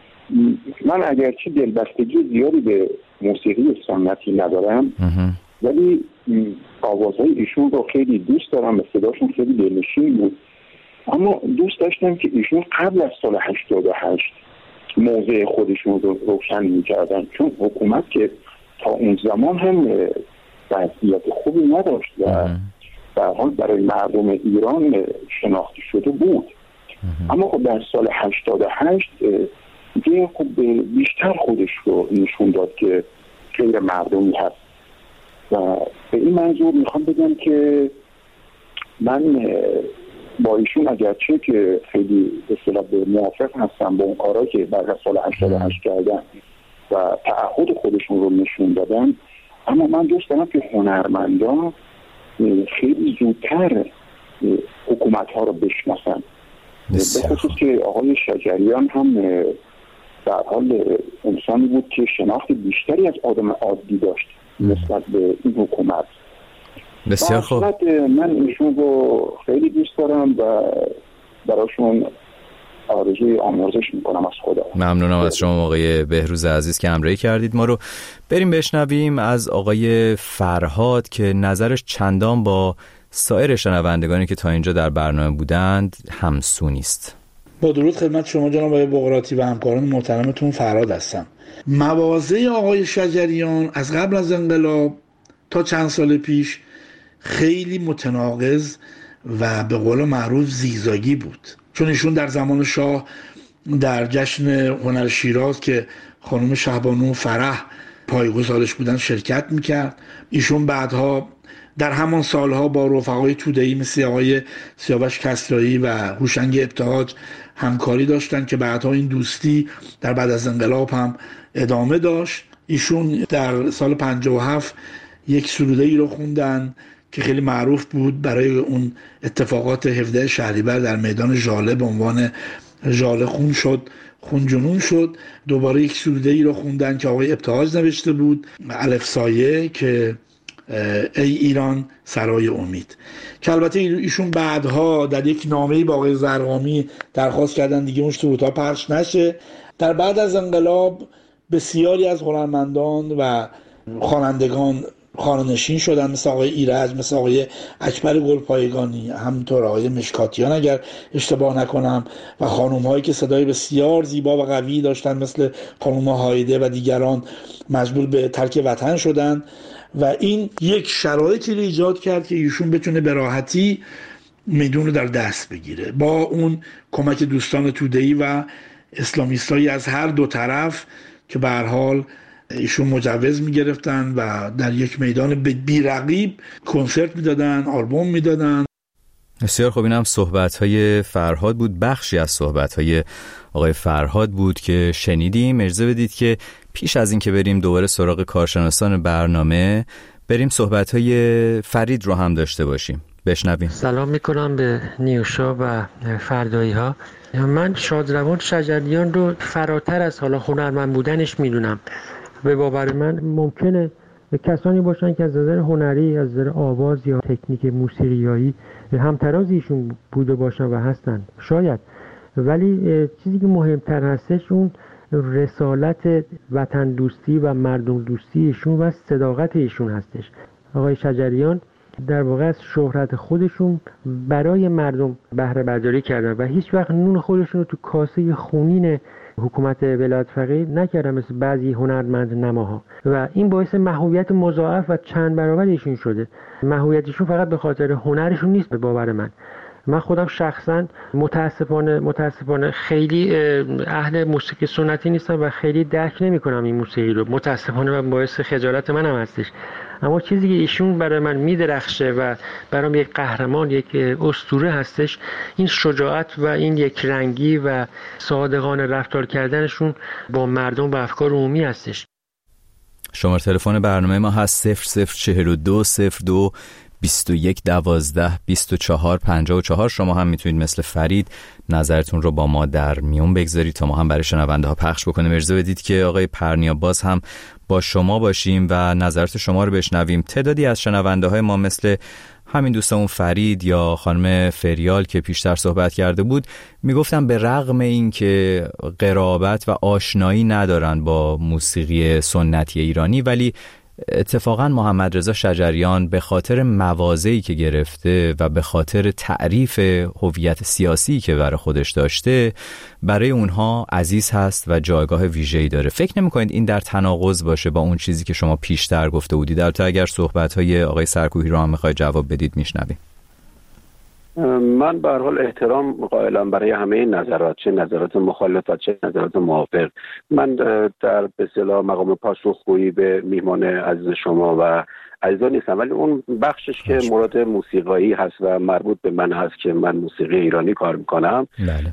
من اگرچه دلبستگی زیادی به موسیقی سنتی ندارم ولی آوازهای ایشون رو خیلی دوست دارم و صداشون خیلی دلنشین بود، اما دوست داشتم که ایشون قبل از سال هشتاد و هشت موضع خودشون رو روشن می‌کردن، چون حکومت که تا اون زمان هم وضعیت خوبی نداشت و در حال برای مردم ایران شناخته شده بود. اما خب در سال هشتاد و هشت دیگه خب بیشتر خودش رو نشون داد که غیر مردمی هست و به این منظور میخوام بگم که من با ایشون اگرچه که خیلی به اصطلاح موافق هستم با اون کارا که بعد از سال هشتاد و هشت کردن و تعهد خودشون رو نشون دادن، اما من دوست دارم که هنرمندان خیلی زودتر حکومت ها رو بشناسن، به خصوص که آقای شجریان هم در حال انسانی بود که شناخت بیشتری از آدم عادی داشت نسبت به این حکومت. بسیار خوب. من ایشون رو خیلی دوست دارم و براشون آرزوی آمرزش میکنم از خدا. ممنونم از شما آقای بهروز عزیز که همراهی کردید ما رو. بریم بشنویم از آقای فرهاد که نظرش چندان با سایر شنوندگانی که تا اینجا در برنامه بودند همسو نیست. با درود خدمت شما جناب آقای بقراطی و همکاران محترمتون، فرهاد هستم. مواضع آقای شجریان از قبل از انقلاب تا چند سال پیش خیلی متناقض و به قول معروف زیگزاگی بود، چون ایشون در زمان شاه در جشن هنر شیراز که خانم شهبانو فرح پایه‌گذارش بودن شرکت میکرد. ایشون بعدها در همان سالها با رفقای توده‌ای مثل آقای سیاوش کسرایی و هوشنگ ابتهاج همکاری داشتن که بعدها این دوستی در بعد از انقلاب هم ادامه داشت. ایشون در سال پنجاه و هفت یک سروده‌ای رو خوندن که خیلی معروف بود برای اون اتفاقات هفده شهریور در میدان ژاله به عنوان ژاله خون شد خون جنون شد. دوباره یک سروده‌ای رو خوندن که آقای ابتهاج نوشته بود، الف سایه، که ای ایران سرای امید، که البته ایشون بعدها در یک نامه‌ای با آقای زرقامی درخواست کردن دیگه اون سرودها پخش نشه. در بعد از انقلاب بسیاری از هنرمندان و خوانندگان خانه‌نشین شدن، مثل آقای ایرج، مثل آقای اکبر گلپایگانی، همینطور آقای مشکاتیان اگر اشتباه نکنم، و خانم‌هایی که صدای بسیار زیبا و قوی داشتن مثل خانم هایده و دیگران مجبور به ترک وطن شدن و این یک شرایطی رو ایجاد کرد که ایشون بتونه به راحتی میدون رو در دست بگیره با اون کمک دوستان توده‌ای و اسلامیستایی از هر دو طرف که به هر حال ایشون مجوز میگرفتن و در یک میدان بی‌رقیب کنسرت میدادن، آلبوم میدادن. بسیار خوب. اینم صحبت‌های فرهاد بود، بخشی از صحبت‌های آقای فرهاد بود که شنیدیم. اجازه بدید که پیش از این که بریم دوباره سراغ کارشناسان برنامه، بریم صحبت‌های فرید رو هم داشته باشیم. بشنویم. سلام میکنم به نیوشا و فردایی ها. من شادروان شجریان رو فراتر از حالا هنرمند بودنش میدونم. به باور من ممکنه کسانی باشن که از نظر هنری، از نظر آواز یا تکنیک موسیقیایی همتراز ایشون بوده باشن و هستن، شاید، ولی چیزی که مهمتر هستش اون رسالت وطن دوستی و مردم دوستی ایشون و صداقت ایشون هستش. آقای شجریان در واقع از شهرت خودشون برای مردم بهره برداری کردن و هیچ وقت نون خودشون رو تو کاسه خونین حکومت ولایت فقیه نکردن مثل بعضی هنرمند نماها و این باعث محبوبیت مضاعف و چند برابر ایشون شده. محبوبیتشون فقط به خاطر هنرشون نیست به باور من. من خودم شخصا متاسفانه متاسفانه خیلی اهل موسیقی سنتی نیستم و خیلی درک نمی‌کنم این موسیقی رو، متاسفانه و باعث خجالت منم هستش. اما چیزی که ایشون برای من میدرخشه و برام یک قهرمان، یک اسطوره هستش، این شجاعت و این یک رنگی و صادقانه رفتار کردنشون با مردم و افکار عمومی هستش. شماره تلفن برنامه ما هست صفر صفر چهل و دو صفر دو بیست و یک دوازده بیست و چهار پنجاه و چهار. شما هم میتونید مثل فرید نظرتون رو با ما در میون بگذارید تا ما هم برای شنونده ها پخش بکنیم. اجازه بدید که آقای پرنیا باز هم با شما باشیم و نظرات شما رو بشنویم. تعدادی از شنونده های ما مثل همین دوستمون فرید یا خانم فریال که پیشتر صحبت کرده بود میگفتن به رغم این که قرابت و آشنایی ندارن با موسیقی سنتی ایرانی، ولی اتفاقا محمد رضا شجریان به خاطر مواضعی که گرفته و به خاطر تعریف هویت سیاسی که برای خودش داشته برای اونها عزیز هست و جایگاه ویژه‌ای داره. فکر نمی‌کنید این در تناقض باشه با اون چیزی که شما پیشتر گفته بودید؟ البته اگر صحبت‌های آقای سرکوهی رو هم می‌خواید جواب بدید میشنویم. من به هر حال احترام قائلم برای همه نظرات، چه نظرات مخالف و چه نظرات موافق. من در به اصطلاح مقام پاسخگویی به میهمان عزیز شما و عزیزان نیستم، ولی اون بخشش که مورد موسیقایی هست و مربوط به من هست که من موسیقی ایرانی کار میکنم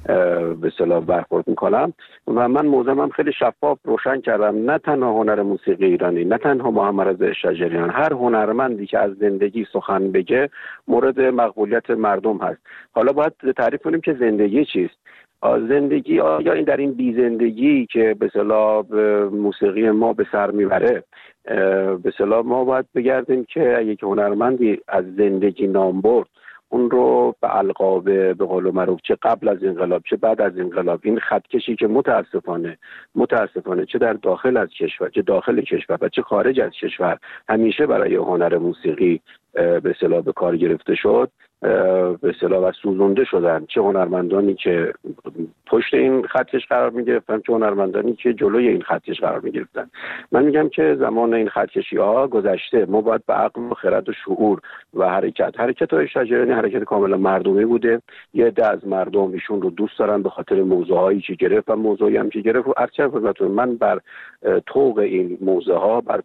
به اصطلاح برخورد میکنم و من موضوعم خیلی شفاف روشن کردم. نه تنها هنر موسیقی ایرانی، نه تنها محمد رضا شجریان، هر هنرمندی که از زندگی سخن بگه مورد مقبولیت مردم هست. حالا باید تعریف کنیم که زندگی چیست. زندگی آیا این در این بی زندگی که به اصطلاح موسیقی ما به سر میبره، به اصطلاح ما باید بگردیم که یک هنرمندی از زندگی نام برد، اون رو به القاب به قول معروف چه قبل از انقلاب چه بعد از انقلاب، این خطکشی که متاسفانه متاسفانه چه در داخل از کشور چه داخل کشور و چه خارج از کشور همیشه برای هنر موسیقی به اصطلاح به کار گرفته شد، به اصطلاح و سوزونده شدن. چه هنرمندانی که پشت این خطکش قرار می گرفتن، چه هنرمندانی که جلوی این خطکش قرار می گرفتن. من میگم که زمان این خطکشی ها گذشته. ما باید به عقل و خرد و شعور و حرکت حرکت های شجریانی حرکت کاملا مردمی بوده. یه عده از مردم ایشون رو دوست دارن به خاطر موضوعایی که گرفت و موضوعی هم که گرفت. و ارچه خدمتتون من بر طوق این موضوع ها، بر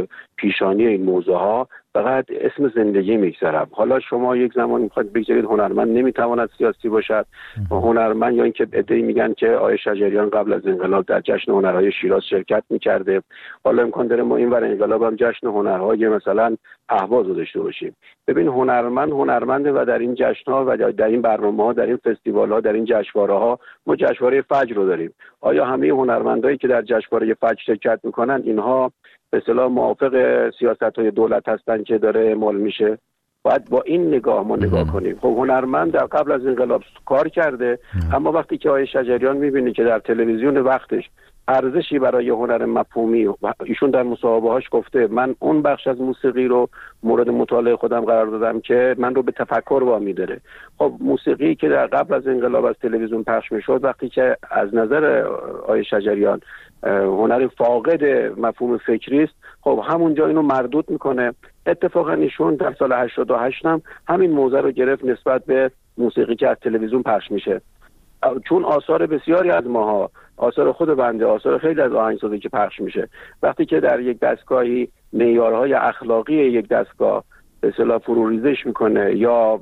پیشانی این موضوع ها فقط اسم زندگی میگذارم. حالا شما یک زمان میخواید بگذارید هنرمند نمیتواند سیاسی باشد، هنرمند یا اینکه عده‌ای میگن که آقای شجریان قبل از انقلاب در جشن هنرهای شیراز شرکت میکرده، حالا امکان داره ما این ور انقلاب هم جشن هنرهای مثلا اهواز رو داشته باشیم. ببین هنرمند هنرمنده و در این جشن‌ها و در این برنامه‌ها، در این فستیوال‌ها، در این جشنواره‌ها ما جشنواره فجر رو داریم. آیا همه هنرمندایی که در جشنواره فجر شرکت میکنن اینها به اصطلاح موافق سیاست‌های دولت هستن که داره اعمال میشه؟ باید با این نگاه ما نگاه کنیم. خب هنرمند در قبل از انقلاب کار کرده، اما وقتی که آقای شجریان میبینی که در تلویزیون وقتش ارزشی برای هنر مفهومی، ایشون در مصاحبه‌هاش گفته من اون بخش از موسیقی رو مورد مطالعه خودم قرار دادم که من رو به تفکر وامی داره. خب موسیقی که در قبل از انقلاب از تلویزیون پخش میشد، وقتی که از نظر آقای شجریان هنر فاقد مفهوم فکری است، خب همونجا اینو مردود میکنه. اتفاقا ایشون در سال هشتاد و هشت هم همین موضوع رو گرفت نسبت به موسیقی که از تلویزیون پخش میشه، چون آثار بسیاری از ماها، آثار خود بنده، آثار خیلی از آهنگسازی که پخش میشه، وقتی که در یک دستگاهی معیارهای اخلاقی یک دستگاه به اصطلاح فروریزش میکنه یا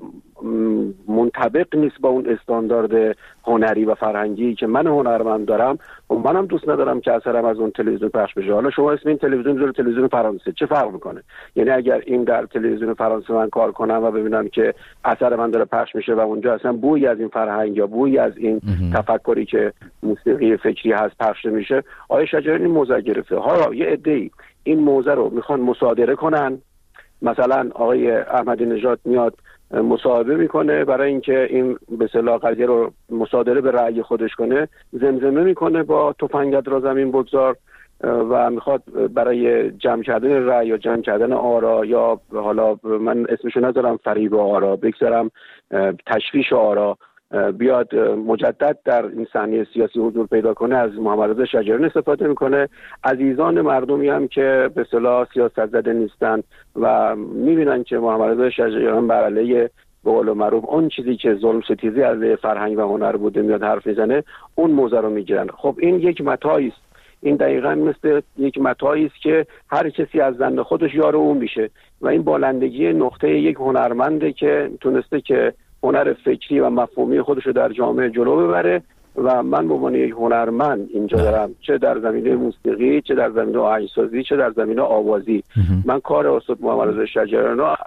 منطبق نیست با اون استاندارد هنری و فرهنگی که من هنرمند دارم و منم دوست ندارم که اثرم از اون تلویزیون پخش بشه. حالا شما اسم این تلویزیون بذارید تلویزیون فرانسه، چه فرق میکنه؟ یعنی اگر این در تلویزیون فرانسه من کار کنم و ببینم که اثر من داره پخش میشه و اونجا اصلا بویی از این فرهنگ یا بویی از این تفکری که موسیقی فکری هست پخش میشه، آقای شجریانی موضع گرفته. حالا یه عده‌ای این موضع رو میخوان مصادره کنن، مثلا آقای احمدی نژاد میاد مصاحبه میکنه برای اینکه این به اصطلاح قضیه رو مصادره به رأی خودش کنه، زمزمه میکنه با تفنگت را زمین بگذار و میخواد برای جمع کردن رأی یا جمع کردن آرا، یا حالا من اسمشو نذارم فریب آرا، بگذارم تشویش آرا، بیاد مجدد در این صحنه سیاسی حضور پیدا کنه، از محمد رضا شجریان استفاده میکنه. عزیزان مردمی هم که به اصطلاح سیاست زده نیستن و میبینن که محمد رضا شجریان بر علیه به قول معروف اون چیزی که ظلم ستیزی علیه فرهنگ و هنر بوده میاد حرف میزنه، اون موضوع رو میگیرن. خب این یک متاعی است، این دقیقاً مثل یک متاعی است که هر کسی از زن خودش یار اون میشه و این بالندگی نقطه یک هنرمنده که تونسته که هنر فکری و مفهومی خودش رو در جامعه جلو ببره و من به عنوان یک هنرمند اینجا دارم، چه در زمینه موسیقی، چه در زمینه آهنگسازی، چه در زمینه آوازی، من کار استاد محمد رضا شجریان رو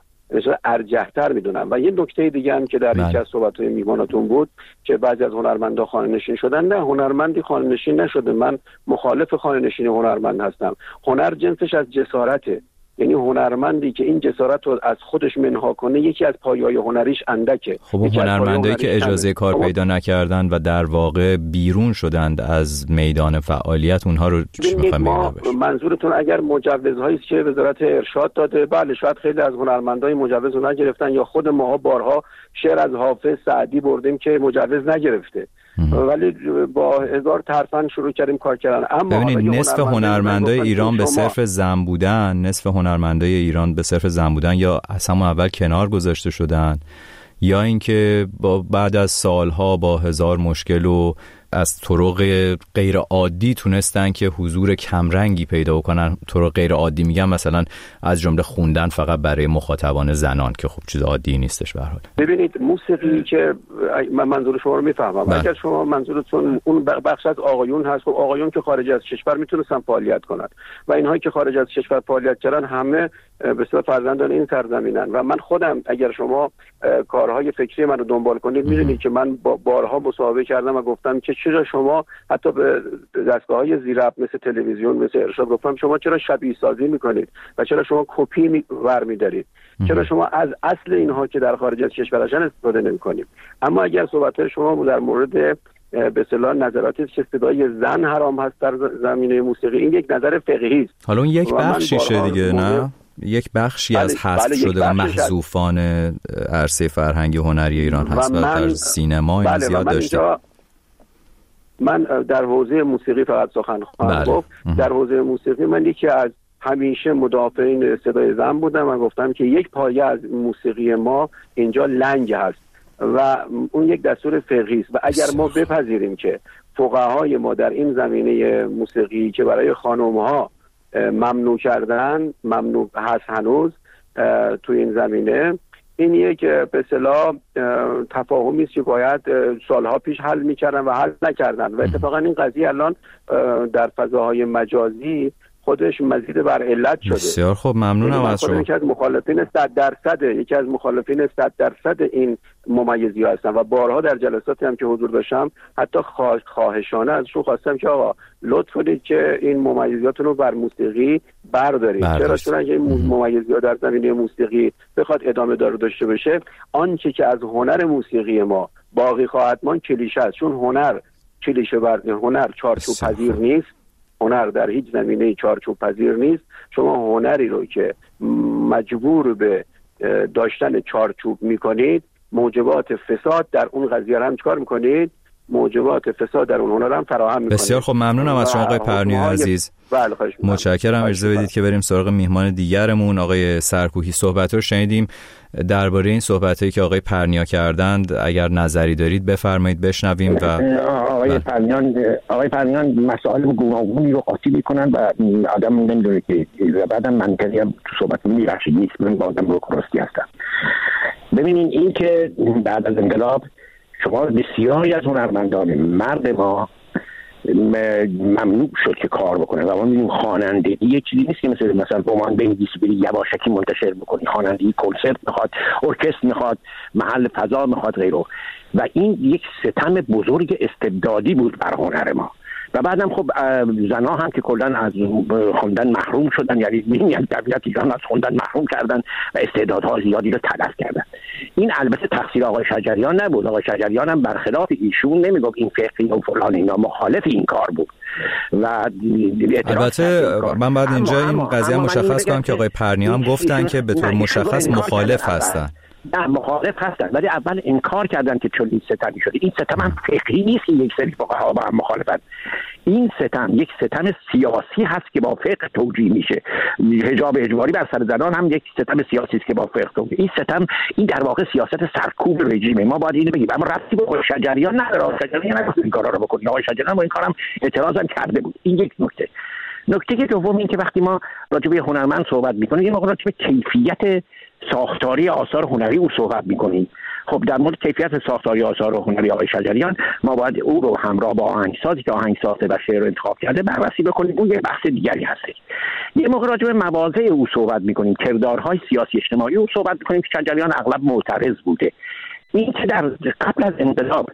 ارجح‌تر میدونم. و یه نکته دیگه هم که در یکی از صحبت‌های میهماناتون بود که بعضی از هنرمندا خانه‌نشین شدن، نه، هنرمندی خانه‌نشین نشده. من مخالف خانه‌نشین هنرمند هستم. هنر جنسش از جسارته، یعنی هنرمندی که این جسارت رو از خودش منها کنه یکی از پایه‌های هنریش اندکه. خب هنرمندایی که اجازه کار خب پیدا نکردن و در واقع بیرون شدند از میدان فعالیت، اونها رو چی می‌خوایم؟ منظورتون اگر مجوزهایی است که وزارت ارشاد داده، بله شاید خیلی از هنرمندای مجوز رو نگرفتن، یا خود ماها بارها شعر از حافظ سعدی بردیم که مجوز نگرفته ولی با هزار ترفند شروع کردیم کار کردن. اما ببینید نصف هنرمندای ایران به صرف زن بودن، نصف هنرمندای ایران به صرف زن بودن یا از همون اول کنار گذاشته شدن، یا اینکه با بعد از سالها با هزار مشکل و از طرق غیر عادی تونستن که حضور کمرنگی پیدا کنن. طرق غیر عادی میگم مثلا از جمله خوندن فقط برای مخاطبان زنان که خب چیز عادی نیستش به هر حال. ببینید موسیقی که من منظور شما رو میفهمم، اگر شما منظورتون اون بخش از آقایون هست، خب آقایون که خارج از کشور میتونستن فعالیت کنند و اینهایی که خارج از کشور فعالیت کردن همه به اصطلاح فرزندان این سرزمینن و من خودم اگر شما کارهای فکری من رو دنبال کنید می‌بینید که من با بارها مصاحبه کردم و گفتم که چرا شما حتی به دستگاه‌های زیرربط مثل تلویزیون مثل ارشاد گفتم شما چرا شبیه سازی می‌کنید و چرا شما کپی می ور می‌دارید، چرا شما از اصل اینها که در خارج از کشور هستن استفاده نمی‌کنید. اما اگر صحبت شما در مورد به اصطلاح نظراتی که صدای زن حرام هست در زمینه موسیقی، این یک نظر فقهی است. حالا اون یک بخشیشه دیگه، نه؟ یک بخشی بله، از حذف بله، شده و محذوفان عرصه فرهنگی هنری ایران هست و در سینما این بله، زیاد من داشته. من در حوزه موسیقی فقط سخن خواهم بله. گفت. در حوزه موسیقی من یکی از همیشه مدافعین صدای زن بودم و گفتم که یک پایه از موسیقی ما اینجا لنگ هست و اون یک دستور فقهی است و اگر ما بپذیریم که فقهای ما در این زمینه موسیقی که برای خانم‌ها ممنوع کردن، ممنوع هست هنوز تو این زمینه، این یک به اصطلاح تفاهمی است که باید سالها پیش حل می‌کردن و حل نکردن و اتفاقا این قضیه الان در فضاهای مجازی خودش مزید بر علت شده. بسیار خوب، ممنونم از شما. یکی از مخالفین صد درصد یکی از مخالفین صد درصد این ممیزی هستم و بارها در جلساتی هم که حضور داشتم حتی خواهشانه ازشون خواستم که آقا لطف کنید که این ممیزیاتون رو بر موسیقی بردارید. چرا؟ چون اگه این ممیزیات در زمینه موسیقی بخواد ادامه دار داشته باشه، آنچه که از هنر موسیقی ما باقی خواهد ماند کلیشه است، چون هنر کلیشه بر هنر چارچوب پذیر نیست. هنر در هیچ زمینه چارچوب پذیر نیست. شما هنری رو که مجبور به داشتن چارچوب میکنید، موجبات فساد در اون قضیه هم چکار میکنید؟ موجبات فساد در اون هنر هم فراهم میکنید. بسیار خب، ممنونم از شما آقای پرنیا عزیز. بله متشکرم. اجازه بدید که بریم سراغ میهمان دیگرمون آقای سرکوهی. صحبت رو شنیدیم درباره این صحبتایی که آقای پرنیا کردند. اگر نظری دارید بفرمایید بشنویم. و آقای پرنیان آقای پرنیان مسائل گوناگونی رو قاطی میکنن و آدم نمیدونه که بعدم منطقی هم تو صحبت میرخشید نیست. من با آدم رو کراستی هستم. ببینین این که بعد از انقلاب شما بسیاری از هنرمندان مرد ما ممنوع شد که کار بکنه و ما می‌بینیم خوانندگی یه چیزی نیست که مثل مثلا رمان بنویسی بری یواشکی منتشر بکنی. خوانندگی کنسرت میخواد، ارکستر میخواد، محل فضا میخواد غیره و این یک ستم بزرگ استبدادی بود بر هنر ما و بعدم خب زنها هم که کلا از خوندن محروم شدن، یعنی میگن طبیعت ایران از خوندن محروم کردن و استعدادها زیادی رو تلف کردن. این البته تقصیر آقای شجریان نبود. آقای شجریان هم برخلاف ایشون نمیگفت این فقهی و فلان اینا، مخالف این کار بود و البته من بعد اینجا این قضیه مشخص کنم که آقای پرنیا هم گفتن که به طور مشخص مخالف هستن. نه مخالف هستن، ولی اول انکار کردن که چون این ستمی شده. این ستم هم فقهی نیست که یک سری فقها با هم مخالفن. این ستم یک ستم سیاسی هست که با فقه توجیه میشه. حجاب اجباری بر سر زنان هم یک ستم سیاسی است که با فقه توجیه. این ستم این در واقع سیاست سرکوب رژیمه. ما باید اینو بگیم، اما ربطی به آقای شجریان نداره. آقای شجریان نگفت این کارا رو بکنید. آقای شجریان با این کارم اعتراض هم کرده بود. این یک نکته. نکته دوم این که وقتی ما راجع به هنرمند صحبت می‌کنیم، یه موقع راجع به کیفیت ساختاری آثار هنری او صحبت می‌کنیم. خب در مورد کیفیت ساختاری آثار هنری آقای شجریان ما باید او رو همراه با آهنگسازی که آهنگ ساخته و شعر رو انتخاب کرده بررسی بکنیم. اون یه بحث دیگری هست. یه موقع راجع به مواضع او صحبت می‌کنیم، کردارهای سیاسی اجتماعی او صحبت می‌کنیم که شجریان اغلب معترض بوده. این که در قبل از انقلاب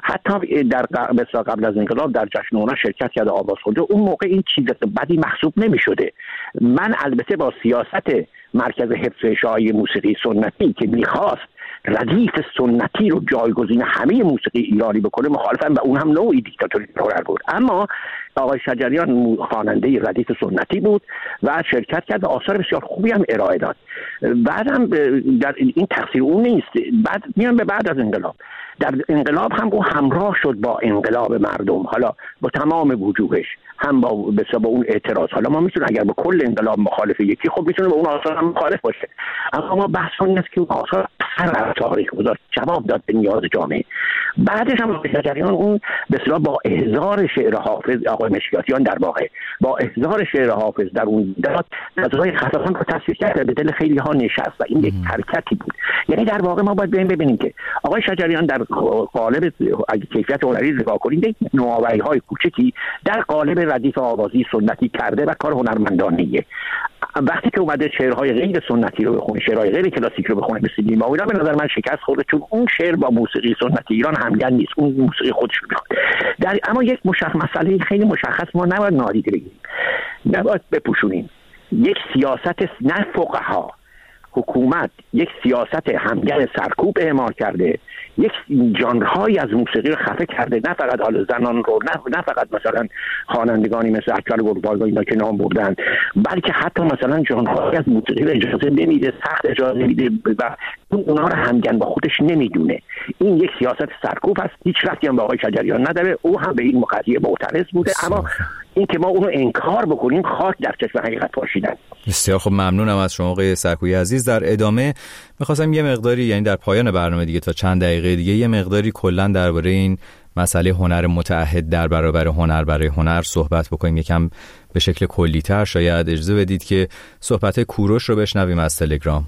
حتی در مثلا قبل از انقلاب در جشن هنر شرکت کرده، آواز خونده، اون موقع این چیز بدی محسوب نمی‌شده. من البته با سیاست مرکز حفظ اشاعه موسیقی سنتی که می‌خواست ردیف سنتی رو جایگزین همه موسیقی ایرانی بکنه مخالفم و اون هم نوعی دیکتاتوری هنر بود. اما آقای شجریان خواننده ردیف سنتی بود و شرکت کرد و آثار بسیار خوبی هم ارائه داد. بعدم در این تقصیر اون نیست. بعد میان به بعد از انقلاب، در انقلاب هم او همراه شد با انقلاب مردم، حالا با تمام وجوهش، هم با بسیار با اون اعتراض. حالا ما میتونیم اگر با کل انقلاب مخالف یکی، خب میتونه با اون آثار هم مخالف باشه، اما ما بحث این است که اون آثار سر تاریخ گذاشت، جواب داد به نیاز جامعه. بعدش هم شجریان اون بسیار با احضار شعر حافظ، آقای مشکیاتیان در واقع با احضار شعر حافظ در اون داد نظرهای خطران رو تصویر کرد، به دل خیلی ها نشست و این یک حرکتی بود. یعنی در واقع ما باید ببینیم که آقای شجریان در قالب اگه کیفیت هنری نگاه کنید یک نوآوری‌های کوچکی در قالب ردیف آوازی سنتی کرده و کار هنرمندانه‌ایه. وقتی که اومده شعرهای غیر سنتی رو بخونه، شعرهای غیر کلاسیک رو بخونه، مثل نیما و اینا، به نظر من شکست خورده، چون اون شعر با موسیقی سنتی ایران همگن نیست. اون موسیقی خودش رو میخواد. در اما یک مشخص مسئله خیلی مشخص ما نباید نادیده بگیریم، نباید بپوشونیم. یک سیاست نه فقها، حکومت یک سیاست همگن سرکوب اعمال کرده، یک ژانرهایی از موسیقی رو خفه کرده، نه فقط حال زنان رو، نه نه فقط مثلا خوانندگانی مثل اکبر گلپایگاه اینا که نام بردن، بلکه حتی مثلا ژانرهایی از موسیقی رو اجازه نمیده، سخت اجازه میده و اونها رو همگن با خودش نمیدونه. این یک سیاست سرکوب است، هیچ ربطی هم به آقای شجریان نداره. او هم به این قضیه معترض بوده، اما این که ما اونو انکار بکنیم خاک در چشم حقیقت پاشیدن. بسیار خب، ممنونم از شما آقای سرکویی عزیز. در ادامه می‌خواستم یه مقداری، یعنی در پایان برنامه دیگه تا چند دقیقه دیگه، یه مقداری کلا درباره این مسئله هنر متعهد در برابر هنر برای هنر صحبت بکنیم، یکم به شکل کلی‌تر. شاید اجازه بدید که صحبت کوروش رو بشنویم از تلگرام.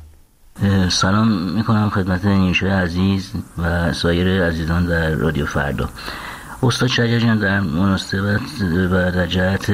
سلام میکنم خدمت نیوشا عزیز و سایر عزیزان در رادیو فردا. استاد شجریان در مناسبت و در جهت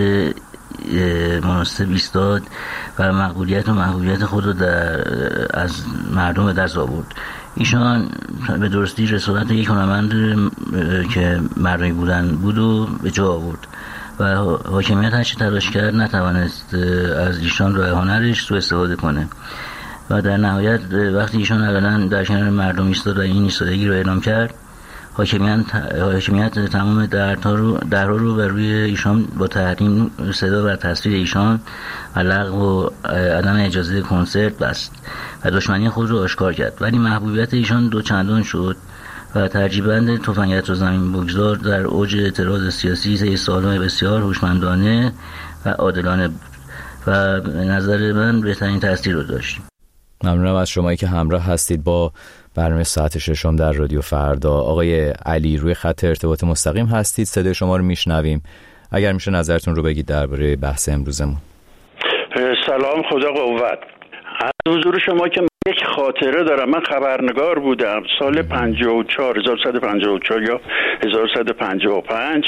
مناسب ایستاد و مقبولیت و محبوبیت خود رو در از مردم به دست آورد. ایشان به درستی رسالت یک هنرمند که مردمی بودن بود و به جا آورد و حاکمیت هرچی تلاش کرد نتوانست از ایشان راه هنرش سوء استفاده کنه و در نهایت وقتی ایشان علنا در کنار مردم ایستاد و این ایستادگی رو اعلام کرد، حاکمیت حاکمیت تمام درها رو درها رو بر روی ایشان با تحریم صدا و تصویر ایشان و لغو و عدم اجازه کنسرت بست و دشمنی خود رو آشکار کرد. ولی محبوبیت ایشان دو چندان شد و ترجیبند تفنگت رو زمین بگذار در اوج اعتراض سیاسی طی سالهای بسیار هوشمندانه و عادلانه بود و به نظر من بهترین تاثیر رو داشت. ممنونم از شمایی که همراه هستید با برنامه ساعت ششم در رادیو فردا. آقای علی روی خط ارتباط مستقیم هستید، صدای شما رو میشنویم. اگر میشه نظرتون رو بگید درباره بحث امروزمون. سلام، خدا قوت. از حضور شما که یک خاطره دارم. من خبرنگار بودم سال پنجاه و چهار هزار و سیصد و پنجاه و چهار یا هزار و سیصد و پنجاه و پنج.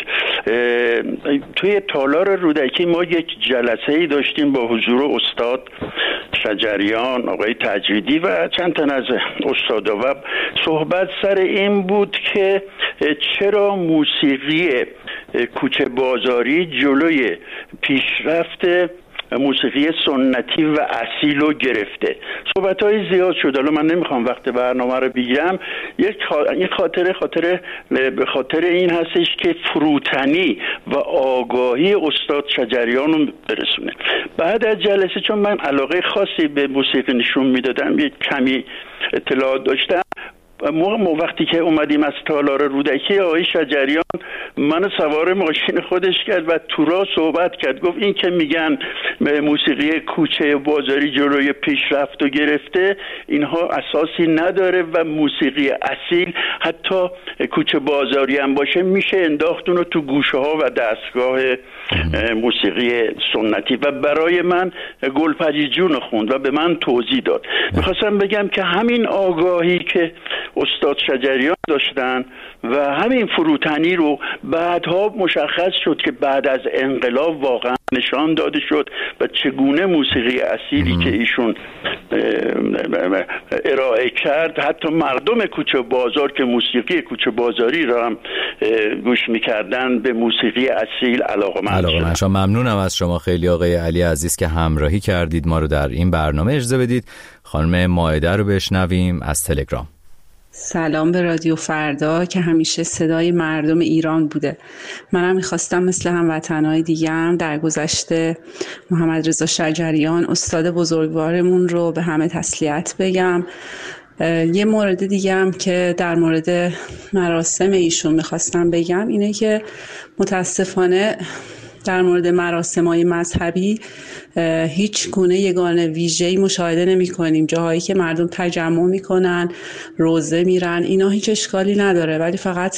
توی تالار رودکی ما یک جلسه‌ای داشتیم با حضور استاد شجریان، آقای تجویدی و چند تن از استادا و صحبت سر این بود که چرا موسیقی کوچه بازاری جلوی پیشرفت موسیقی سنتی و اصیل رو گرفته. صحبت‌های زیاد شد، حالا من نمیخوام وقت برنامه رو بگیرم. یک این خاطره خاطره به خاطر این هستش که فروتنی و آگاهی استاد شجریان رو برسونه. بعد از جلسه، چون من علاقه خاصی به موسیقی نشون میدادم، یک کمی اطلاعات داشتم، موقع وقتی که اومدیم از تالار رودکی، آقای شجریان من سوار ماشین خودش کرد و تو راه صحبت کرد. گفت این که میگن موسیقی کوچه بازاری جلوی پیشرفت و گرفته، اینها اساسی نداره و موسیقی اصیل حتی کوچه بازاری هم باشه میشه انداخت اونو تو گوشه ها و دستگاه موسیقی سنتی. و برای من گلپری جون خوند و به من توضیح داد. میخواستم بگم که همین آگاهی که استاد شجریان داشتن و همین فروتنی رو بعدها مشخص شد که بعد از انقلاب واقعا نشان داده شد و چگونه موسیقی اصیلی که ایشون ارائه کرد، حتی مردم کوچه بازار که موسیقی کوچه بازاری را هم گوش میکردن به موسیقی اصیل علاقه‌مند شدن. ممنونم از شما خیلی آقای علی عزیز که همراهی کردید ما رو در این برنامه. اجازه بدید خانم مائده رو بشنویم از تلگرام. سلام به رادیو فردا که همیشه صدای مردم ایران بوده. منم میخواستم مثل هموطنهای دیگه‌ام در گذشته محمد رضا شجریان استاد بزرگوارمون رو به همه تسلیت بگم. یه مورد دیگه هم که در مورد مراسم ایشون میخواستم بگم اینه که متاسفانه در مورد مراسم‌های مذهبی هیچ گونه یگانه ویژه‌ای مشاهده نمی‌کنیم. جاهایی که مردم تجمع می‌کنن، روزه میرن، اینا هیچ اشکالی نداره، ولی فقط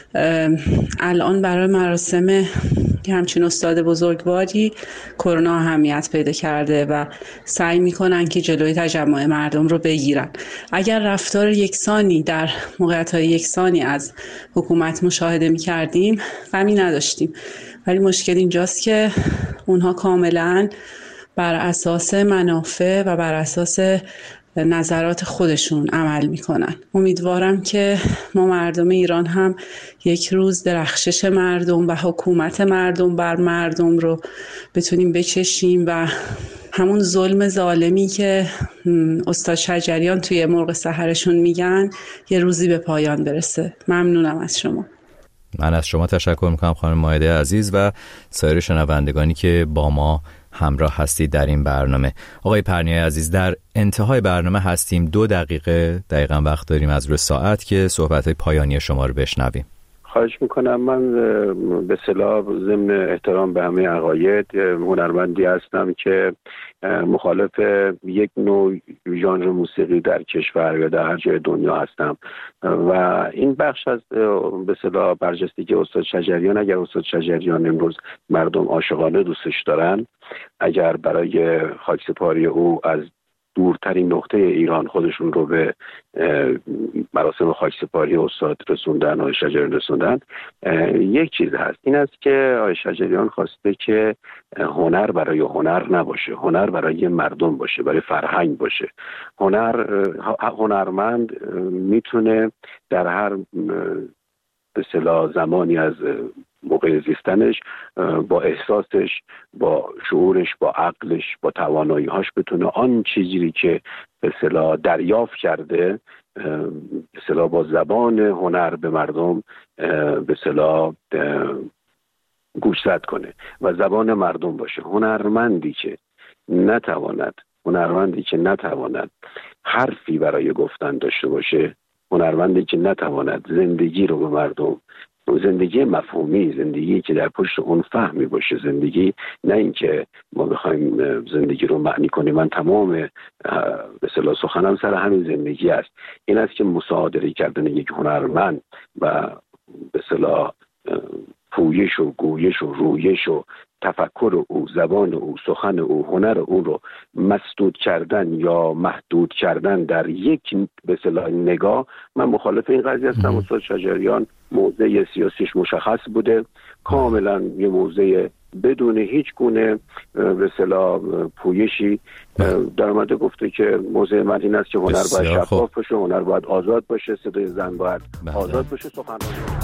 الان برای مراسم که همچین استاد بزرگواری کرونا اهمیت پیدا کرده و سعی می‌کنن که جلوی تجمع مردم رو بگیرن. اگر رفتار یکسانی در موقعیت‌های یکسانی از حکومت مشاهده می‌کردیم غمی نداشتیم، ولی مشکل اینجاست که اونها کاملا بر اساس منافع و بر اساس نظرات خودشون عمل میکنن. امیدوارم که ما مردم ایران هم یک روز درخشش مردم و حکومت مردم بر مردم رو بتونیم بچشیم و همون ظلم ظالمی که استاد شجریان توی مرغ سحرشون میگن یه روزی به پایان برسه. ممنونم از شما. من از شما تشکر میکنم خانم مائده عزیز و سایر شنوندگانی که با ما همراه هستید در این برنامه. آقای پرنیای عزیز، در انتهای برنامه هستیم، دو دقیقه دقیقا وقت داریم از روی ساعت که صحبت‌های پایانی شما رو بشنویم. خواهش میکنم. من به اصطلاح ضمن احترام به همه عقاید هنرمندی هستم که مخالف یک نوع ژانر موسیقی در کشور یا در هر جای دنیا هستم و این بخش از به اصطلاح برجستگی استاد شجریان. اگر استاد شجریان امروز مردم عاشقانه دوستش دارن، اگر برای خاکسپاری او از دورترین نقطه ایران خودشون رو به مراسم خاکسپاری استاد رسوندن، آقای شجریان رسوندن، یک چیز هست، این است که آقای شجریان خواسته که هنر برای هنر نباشه، هنر برای مردم باشه، برای فرهنگ باشه. هنر هنرمند میتونه در هر به اصطلاح زمانی از موقع زیستنش با احساسش، با شعورش، با عقلش، با توانایی‌هاش بتونه آن چیزی که به اصطلاح دریافت کرده به اصطلاح با زبان هنر به مردم به اصطلاح گوشزد کنه و زبان مردم باشه. هنرمندی که نتواند هنرمندی که نتواند حرفی برای گفتن داشته باشه، هنرمندی که نتواند زندگی رو به مردم، زندگی مفهومی، زندگی که در پشت اون فهمی باشه، زندگی نه اینکه ما بخوایم زندگی رو معنی کنیم. من تمام به اصطلاح سخنم سر همین زندگی است. این است که مصادره کردن یک هنرمند و به اصطلاح پویش و گویش و رویش و تفکر او، زبان او، سخن او، هنر او رو مسدود کردن یا محدود کردن در یک به اصطلاح نگاه، من مخالف این قضیه هستم. استاد شجریان موضع سیاسیش مشخص بوده، کاملا یه موضع بدون هیچ گونه به اصطلاح پویشی در اومده گفته که موضع من این است که هنر باید شفاف باشه، هنر باید آزاد باشه، صدای زن باید آزاد باشه، سخنرانی